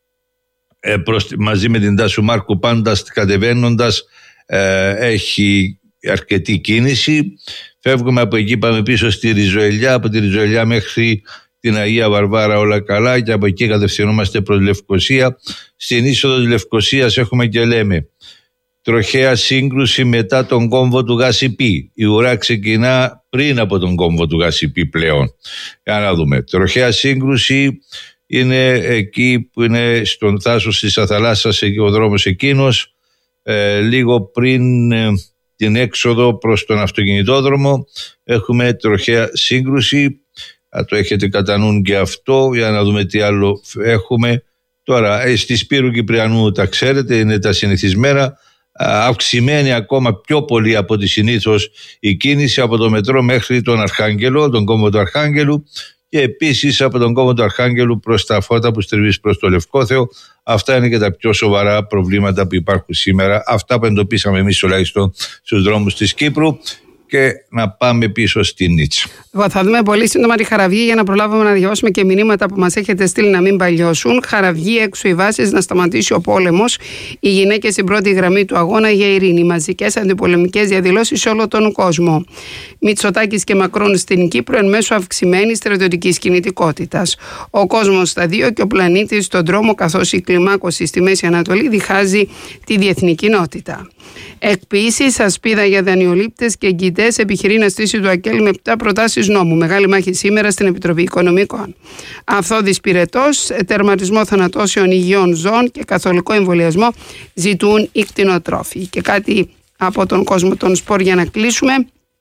μαζί με την Τάσου Μάρκου πάντα κατεβαίνοντας έχει αρκετή κίνηση. Φεύγουμε από εκεί, πάμε πίσω στη Ριζοελιά. Από τη Ριζοελιά μέχρι την Αγία Βαρβάρα όλα καλά και από εκεί κατευθυνόμαστε προς Λευκοσία. Στην είσοδο της Λευκοσίας έχουμε και λέμε τροχαία σύγκρουση μετά τον κόμβο του ΓΑΣΥΠΗ. Η ουρά ξεκινά πριν από τον κόμβο του ΓΑΣΥΠΗ πλέον. Για να δούμε. Τροχαία σύγκρουση είναι εκεί που είναι στον θάσος της Αθαλάσσας, ο δρόμος εκείνος, λίγο πριν την έξοδο προς τον αυτοκινητόδρομο. Έχουμε τροχαία σύγκρουση. Το έχετε κατά νου και αυτό. Για να δούμε τι άλλο έχουμε. Τώρα, στη Σπύρου Κυπριανού τα ξέρετε, είναι τα συνηθισμένα. Αυξημένη ακόμα πιο πολύ από τη συνήθως η κίνηση από το μετρό μέχρι τον Αρχάγγελο, τον κόμβο του Αρχάγγελου, και επίσης από τον κόμβο του Αρχάγγελου προς τα φώτα που στρεβείς προς το Λευκόθεο. Αυτά είναι και τα πιο σοβαρά προβλήματα που υπάρχουν σήμερα. Αυτά που εντοπίσαμε εμείς τουλάχιστον στους δρόμους της Κύπρου. Και να πάμε πίσω στη Νίτσα. Θα δούμε πολύ σύντομα τη Χαραυγή για να προλάβουμε να διαβάσουμε και μηνύματα που μας έχετε στείλει να μην παλιώσουν. Χαραυγή, έξω οι βάσεις, να σταματήσει ο πόλεμος. Οι γυναίκες στην πρώτη γραμμή του αγώνα για ειρήνη. Μαζικές αντιπολεμικές διαδηλώσεις σε όλο τον κόσμο. Μητσοτάκης και Μακρόν στην Κύπρο εν μέσω αυξημένης στρατιωτικής κινητικότητας. Ο κόσμος στα δύο και ο πλανήτης στον δρόμο, καθώς η κλιμάκωση στη Μέση Ανατολή διχάζει τη διεθνή κοινότητα. Εκποίησεις, ασπίδα για δανειολήπτες και εγκυτές εγκητές επιχειρεί να στήσει το ΑΚΕΛ με 7 προτάσεις νόμου. Μεγάλη μάχη σήμερα στην Επιτροπή Οικονομικών. Αυθόδης πυρετός, τερματισμό θανατώσεων υγιών ζώων και καθολικό εμβολιασμό ζητούν οι κτηνοτρόφοι. Και κάτι από τον κόσμο των σπορ για να κλείσουμε.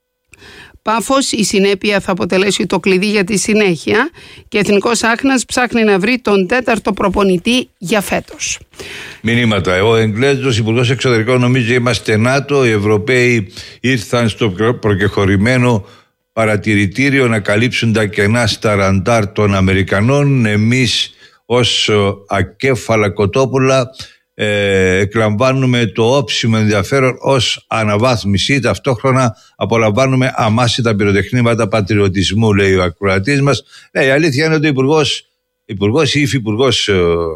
Πάφος, η συνέπεια θα αποτελέσει το κλειδί για τη συνέχεια και Εθνικός Άχνας ψάχνει να βρει τον 4ο προπονητή για φέτος. Μηνύματα. Ο Εγγλέζος Υπουργός Εξωτερικών νομίζει είμαστε ΝΑΤΟ. Οι Ευρωπαίοι ήρθαν στο προκεχωρημένο παρατηρητήριο να καλύψουν τα κενά στα ραντάρ των Αμερικανών. Εμείς ως ακέφαλα κοτόπουλα εκλαμβάνουμε το όψιμο ενδιαφέρον ως αναβάθμιση. Ταυτόχρονα απολαμβάνουμε αμάσιτα πυροτεχνήματα πατριωτισμού, λέει ο ακροατής μας. Η αλήθεια είναι ότι ο υπουργός ή υφυπουργός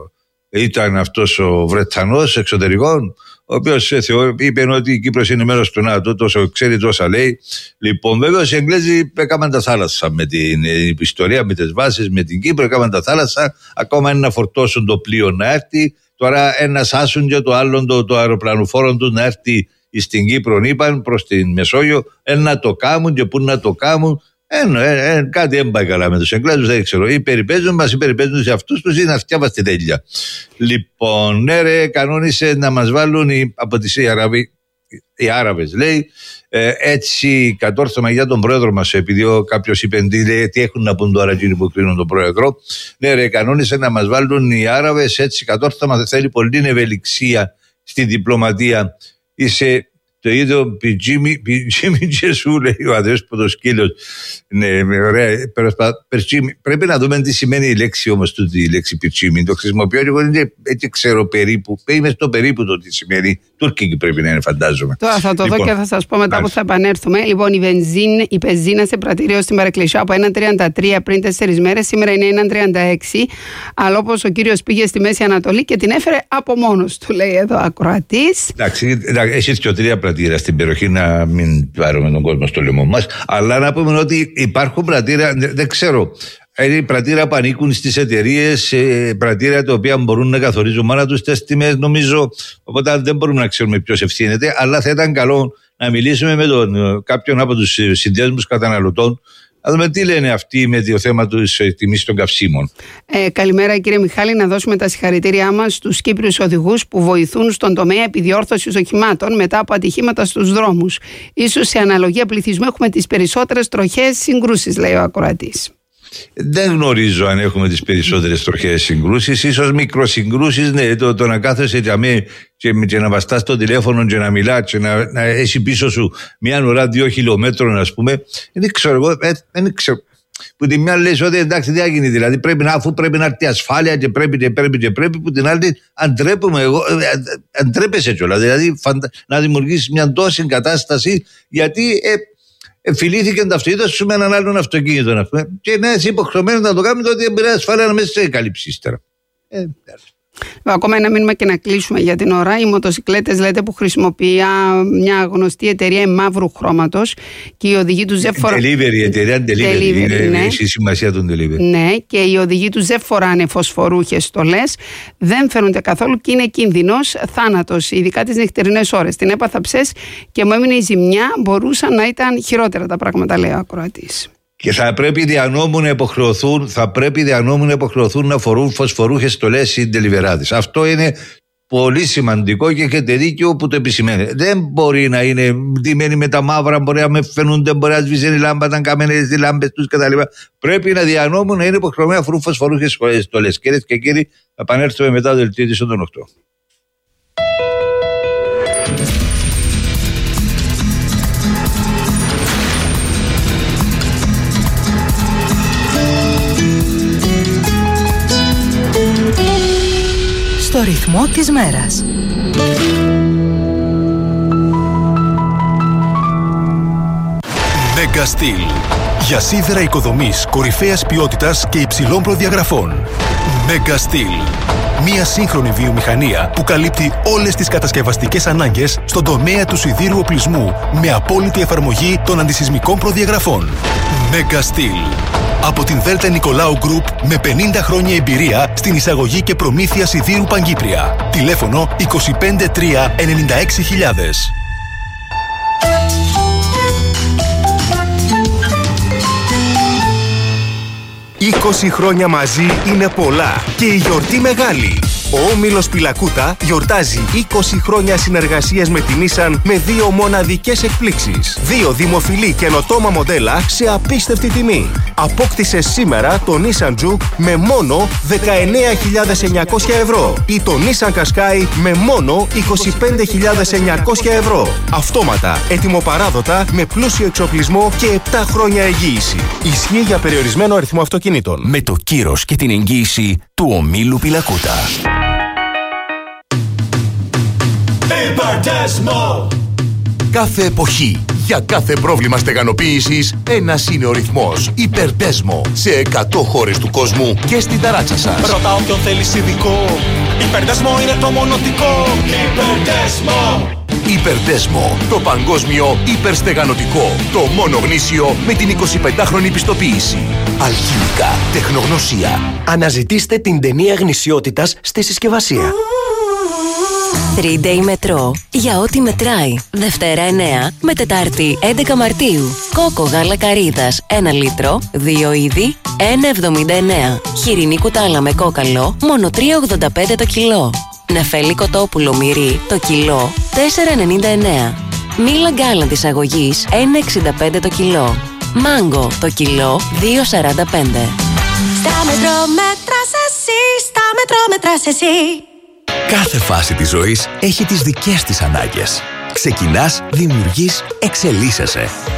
ήταν αυτός ο Βρετανός εξωτερικών, ο οποίος είπε ότι η Κύπρος είναι μέρος του ΝΑΤΟ, τόσο ξέρει τόσα λέει. Λοιπόν, βέβαια οι Εγγλέζοι έκαναν τα θάλασσα με την ιστορία, με τις βάσεις, με την Κύπρο, έκαναν τα θάλασσα. Ακόμα είναι να φορτώσουν το πλοίο να έρθει. Τώρα ένα άσουν και το άλλο το αεροπλανοφόρο του να έρθει στην Κύπρο, είπαν, προς την Μεσόγειο, να το κάνουν και πού να το κάνουν. Κάτι δεν πάει καλά με τους Εγγλέζους, δεν ξέρω. Ή περιπέζουν μας ή περιπέζουν σε αυτούς τους ή να φτιάβαστε τέλεια. Λοιπόν, ναι ρε, κανόνισε να μας βάλουν από τις οι Άραβες, λέει, έτσι κατόρθωμα για τον πρόεδρο μας, επειδή κάποιος είπε τι έχουν να πούν τώρα εκείνοι που κρίνουν τον πρόεδρο. Ναι ρε, κανόνισε να μας βάλουν οι Άραβες, έτσι κατόρθωμα, δεν θέλει πολύ ευελιξία στη διπλωματία. Είσαι το ίδιο πιτζίμι Τζεσού, λέει ο αδέσποτος σκύλος. Ναι, ωραία, περτσίμι. Πρέπει να δούμε τι σημαίνει η λέξη όμως τούτη, η λέξη πιτζίμι. Το χρησιμοποιώ εγώ, έτσι ξέρω περίπου. Είμαι στο περίπου το τι σημαίνει. Τουρκική πρέπει να είναι, φαντάζομαι. Τώρα θα το δω και θα σας πω μετά που θα επανέλθουμε. Λοιπόν, η πενζίνα σε πρατήριο στην Παρεκκλησιά από 1,33 πριν 4 μέρες, σήμερα είναι 1,36. Αλλά όπως ο κύριος πήγε στη Μέση Ανατολή και την έφερε από μόνος του, λέει εδώ ακροατής. Εντάξει, εσείς και ο 3 πρατήρα στην περιοχή, να μην πάρουμε τον κόσμο στο λαιμό μας. Αλλά να πούμε ότι υπάρχουν πρατήρα, δεν ξέρω. Είναι πρατήρα που ανήκουν στις εταιρείες, πρατήρα τα οποία μπορούν να καθορίζουν μόνα τους τις τιμές, νομίζω. Οπότε δεν μπορούμε να ξέρουμε ποιος ευθύνεται. Αλλά θα ήταν καλό να μιλήσουμε με κάποιον από τους συνδέσμους καταναλωτών, να δούμε τι λένε αυτοί με το θέμα της τιμής των καυσίμων. Καλημέρα κύριε Μιχάλη, να δώσουμε τα συγχαρητήριά μας στους Κύπριους οδηγούς που βοηθούν στον τομέα επιδιόρθωσης οχημάτων μετά από ατυχήματα στους δρόμους. Ίσως σε αναλογία πληθυσμού έχουμε τις περισσότερες τροχές συγκρούσεις, λέει ο ακροατής. Δεν γνωρίζω αν έχουμε τις περισσότερες τροχές συγκρούσεις. Ίσως μικροσυγκρούσεις, ναι, το να κάθεσαι και να βαστάς το τηλέφωνο και να μιλάς και να έχει πίσω σου μια ώρα 2 χιλιόμετρων, ας πούμε. Δεν ξέρω εγώ, δεν ξέρω. Που τη μια λες ότι εντάξει, τι θα γίνει, δηλαδή αφού πρέπει να έρθει ασφάλεια και πρέπει, που την άλλη αντρέπεσαι κιόλας. Δηλαδή να δημιουργήσεις μια τόση κατάσταση, γιατί φιλήθηκε το αυτοκίνητο σου με έναν άλλον αυτοκίνητο, να πούμε, και να είσαι υποχρεωμένο να το κάνουμε, τότε εμπειρία ασφάλεια να μέσα σε καλύψει ύστερα. Ακόμα ένα μήνυμα και να κλείσουμε για την ώρα. Οι μοτοσυκλέτες, λέτε, που χρησιμοποιεί μια γνωστή εταιρεία μαύρου χρώματος και οι οδηγοί του δεν φοράνε. Delivery, εταιρεία delivery. Είναι η σημασία των delivery. Ναι, και οι οδηγοί του δεν φοράνε φωσφορούχες στολές, δεν φαίνονται καθόλου και είναι κίνδυνος θάνατος, ειδικά τις νυχτερινές ώρες. Την έπαθα ψες και μου έμεινε η ζημιά. Μπορούσαν να ήταν χειρότερα τα πράγματα, λέει ο ακροατής. Και θα πρέπει δια νόμου να υποχρεωθούν να φορούν φωσφορούχες στολές οι ντελιβεράδες. Αυτό είναι πολύ σημαντικό και έχετε δίκιο που το επισημαίνετε. Δεν μπορεί να είναι ντυμένοι με τα μαύρα, μπορεί να με φαίνονται, μπορεί να σβήσει η λάμπα, να καμένες τις λάμπες τους κτλ. Πρέπει να δια νόμου να είναι υποχρεωμένοι να φορούν φωσφορούχες στολές. Κυρίες και κύριοι, θα επανέλθουμε μετά το δελτίο της των 8. Στο ρυθμό της μέρας. Megastil. Για σίδερα οικοδομής κορυφαίας ποιότητας και υψηλών προδιαγραφών. Megastil. Μια σύγχρονη βιομηχανία που καλύπτει όλες τις κατασκευαστικές ανάγκες στον τομέα του σιδήρου οπλισμού με απόλυτη εφαρμογή των αντισυσμικών προδιαγραφών. Megastil. Από την Δέλτα Νικολάου Γκρουπ με 50 χρόνια εμπειρία στην εισαγωγή και προμήθεια σιδήρου Παγκύπρια. Τηλέφωνο 253 96 000. 20 χρόνια μαζί είναι πολλά και η γιορτή μεγάλη. Ο Όμιλος Πιλακούτα γιορτάζει 20 χρόνια συνεργασίας με την Nissan με 2 μοναδικές εκπλήξεις. 2 δημοφιλή καινοτόμα μοντέλα σε απίστευτη τιμή. Απόκτησε σήμερα το Nissan Juke με μόνο 19.900 ευρώ ή το Nissan Qashqai με μόνο 25.900 ευρώ. Αυτόματα, έτοιμο-παράδοτα, με πλούσιο εξοπλισμό και 7 χρόνια εγγύηση. Ισχύει για περιορισμένο αριθμό αυτοκινήτων. Με το κύρος και την εγγύηση του Ομίλου Πιλακούτα. Υπερτέσμο! Κάθε εποχή, για κάθε πρόβλημα στεγανοποίησης, ένας είναι ο ρυθμός. Υπερτέσμο. Σε 100 χώρες του κόσμου και στην ταράτσα σας. Ρωτάω ποιον θέλεις ειδικό. Υπερτέσμο είναι το μονοτικό. Υπερτέσμο! Υπερτέσμο. Το παγκόσμιο υπερστεγανωτικό. Το μόνο γνήσιο με την 25χρονη πιστοποίηση. Αλχημικά. Τεχνογνωσία. Αναζητήστε την ταινία γνησιότητας στη συσκευασία. 3-Day Metro. Για ό,τι μετράει. Δευτέρα 9 με Τετάρτη 11 Μαρτίου. Κόκο γάλα καρύδας 1 λίτρο, 2 είδη, 1,79. Χοιρινή κουτάλα με κόκαλο, μόνο 3,85 το κιλό. Νεφέλη κοτόπουλο μυρί, το κιλό, 4,99. Μήλα γκάλα της αγωγής, 1,65 το κιλό. Μάγκο, το κιλό, 2,45. Στα μετρό μέτρας εσύ, στα μετρό μέτρας εσύ. Κάθε φάση της ζωής έχει τις δικές της ανάγκες. Ξεκινάς, δημιουργείς, εξελίσσεσαι.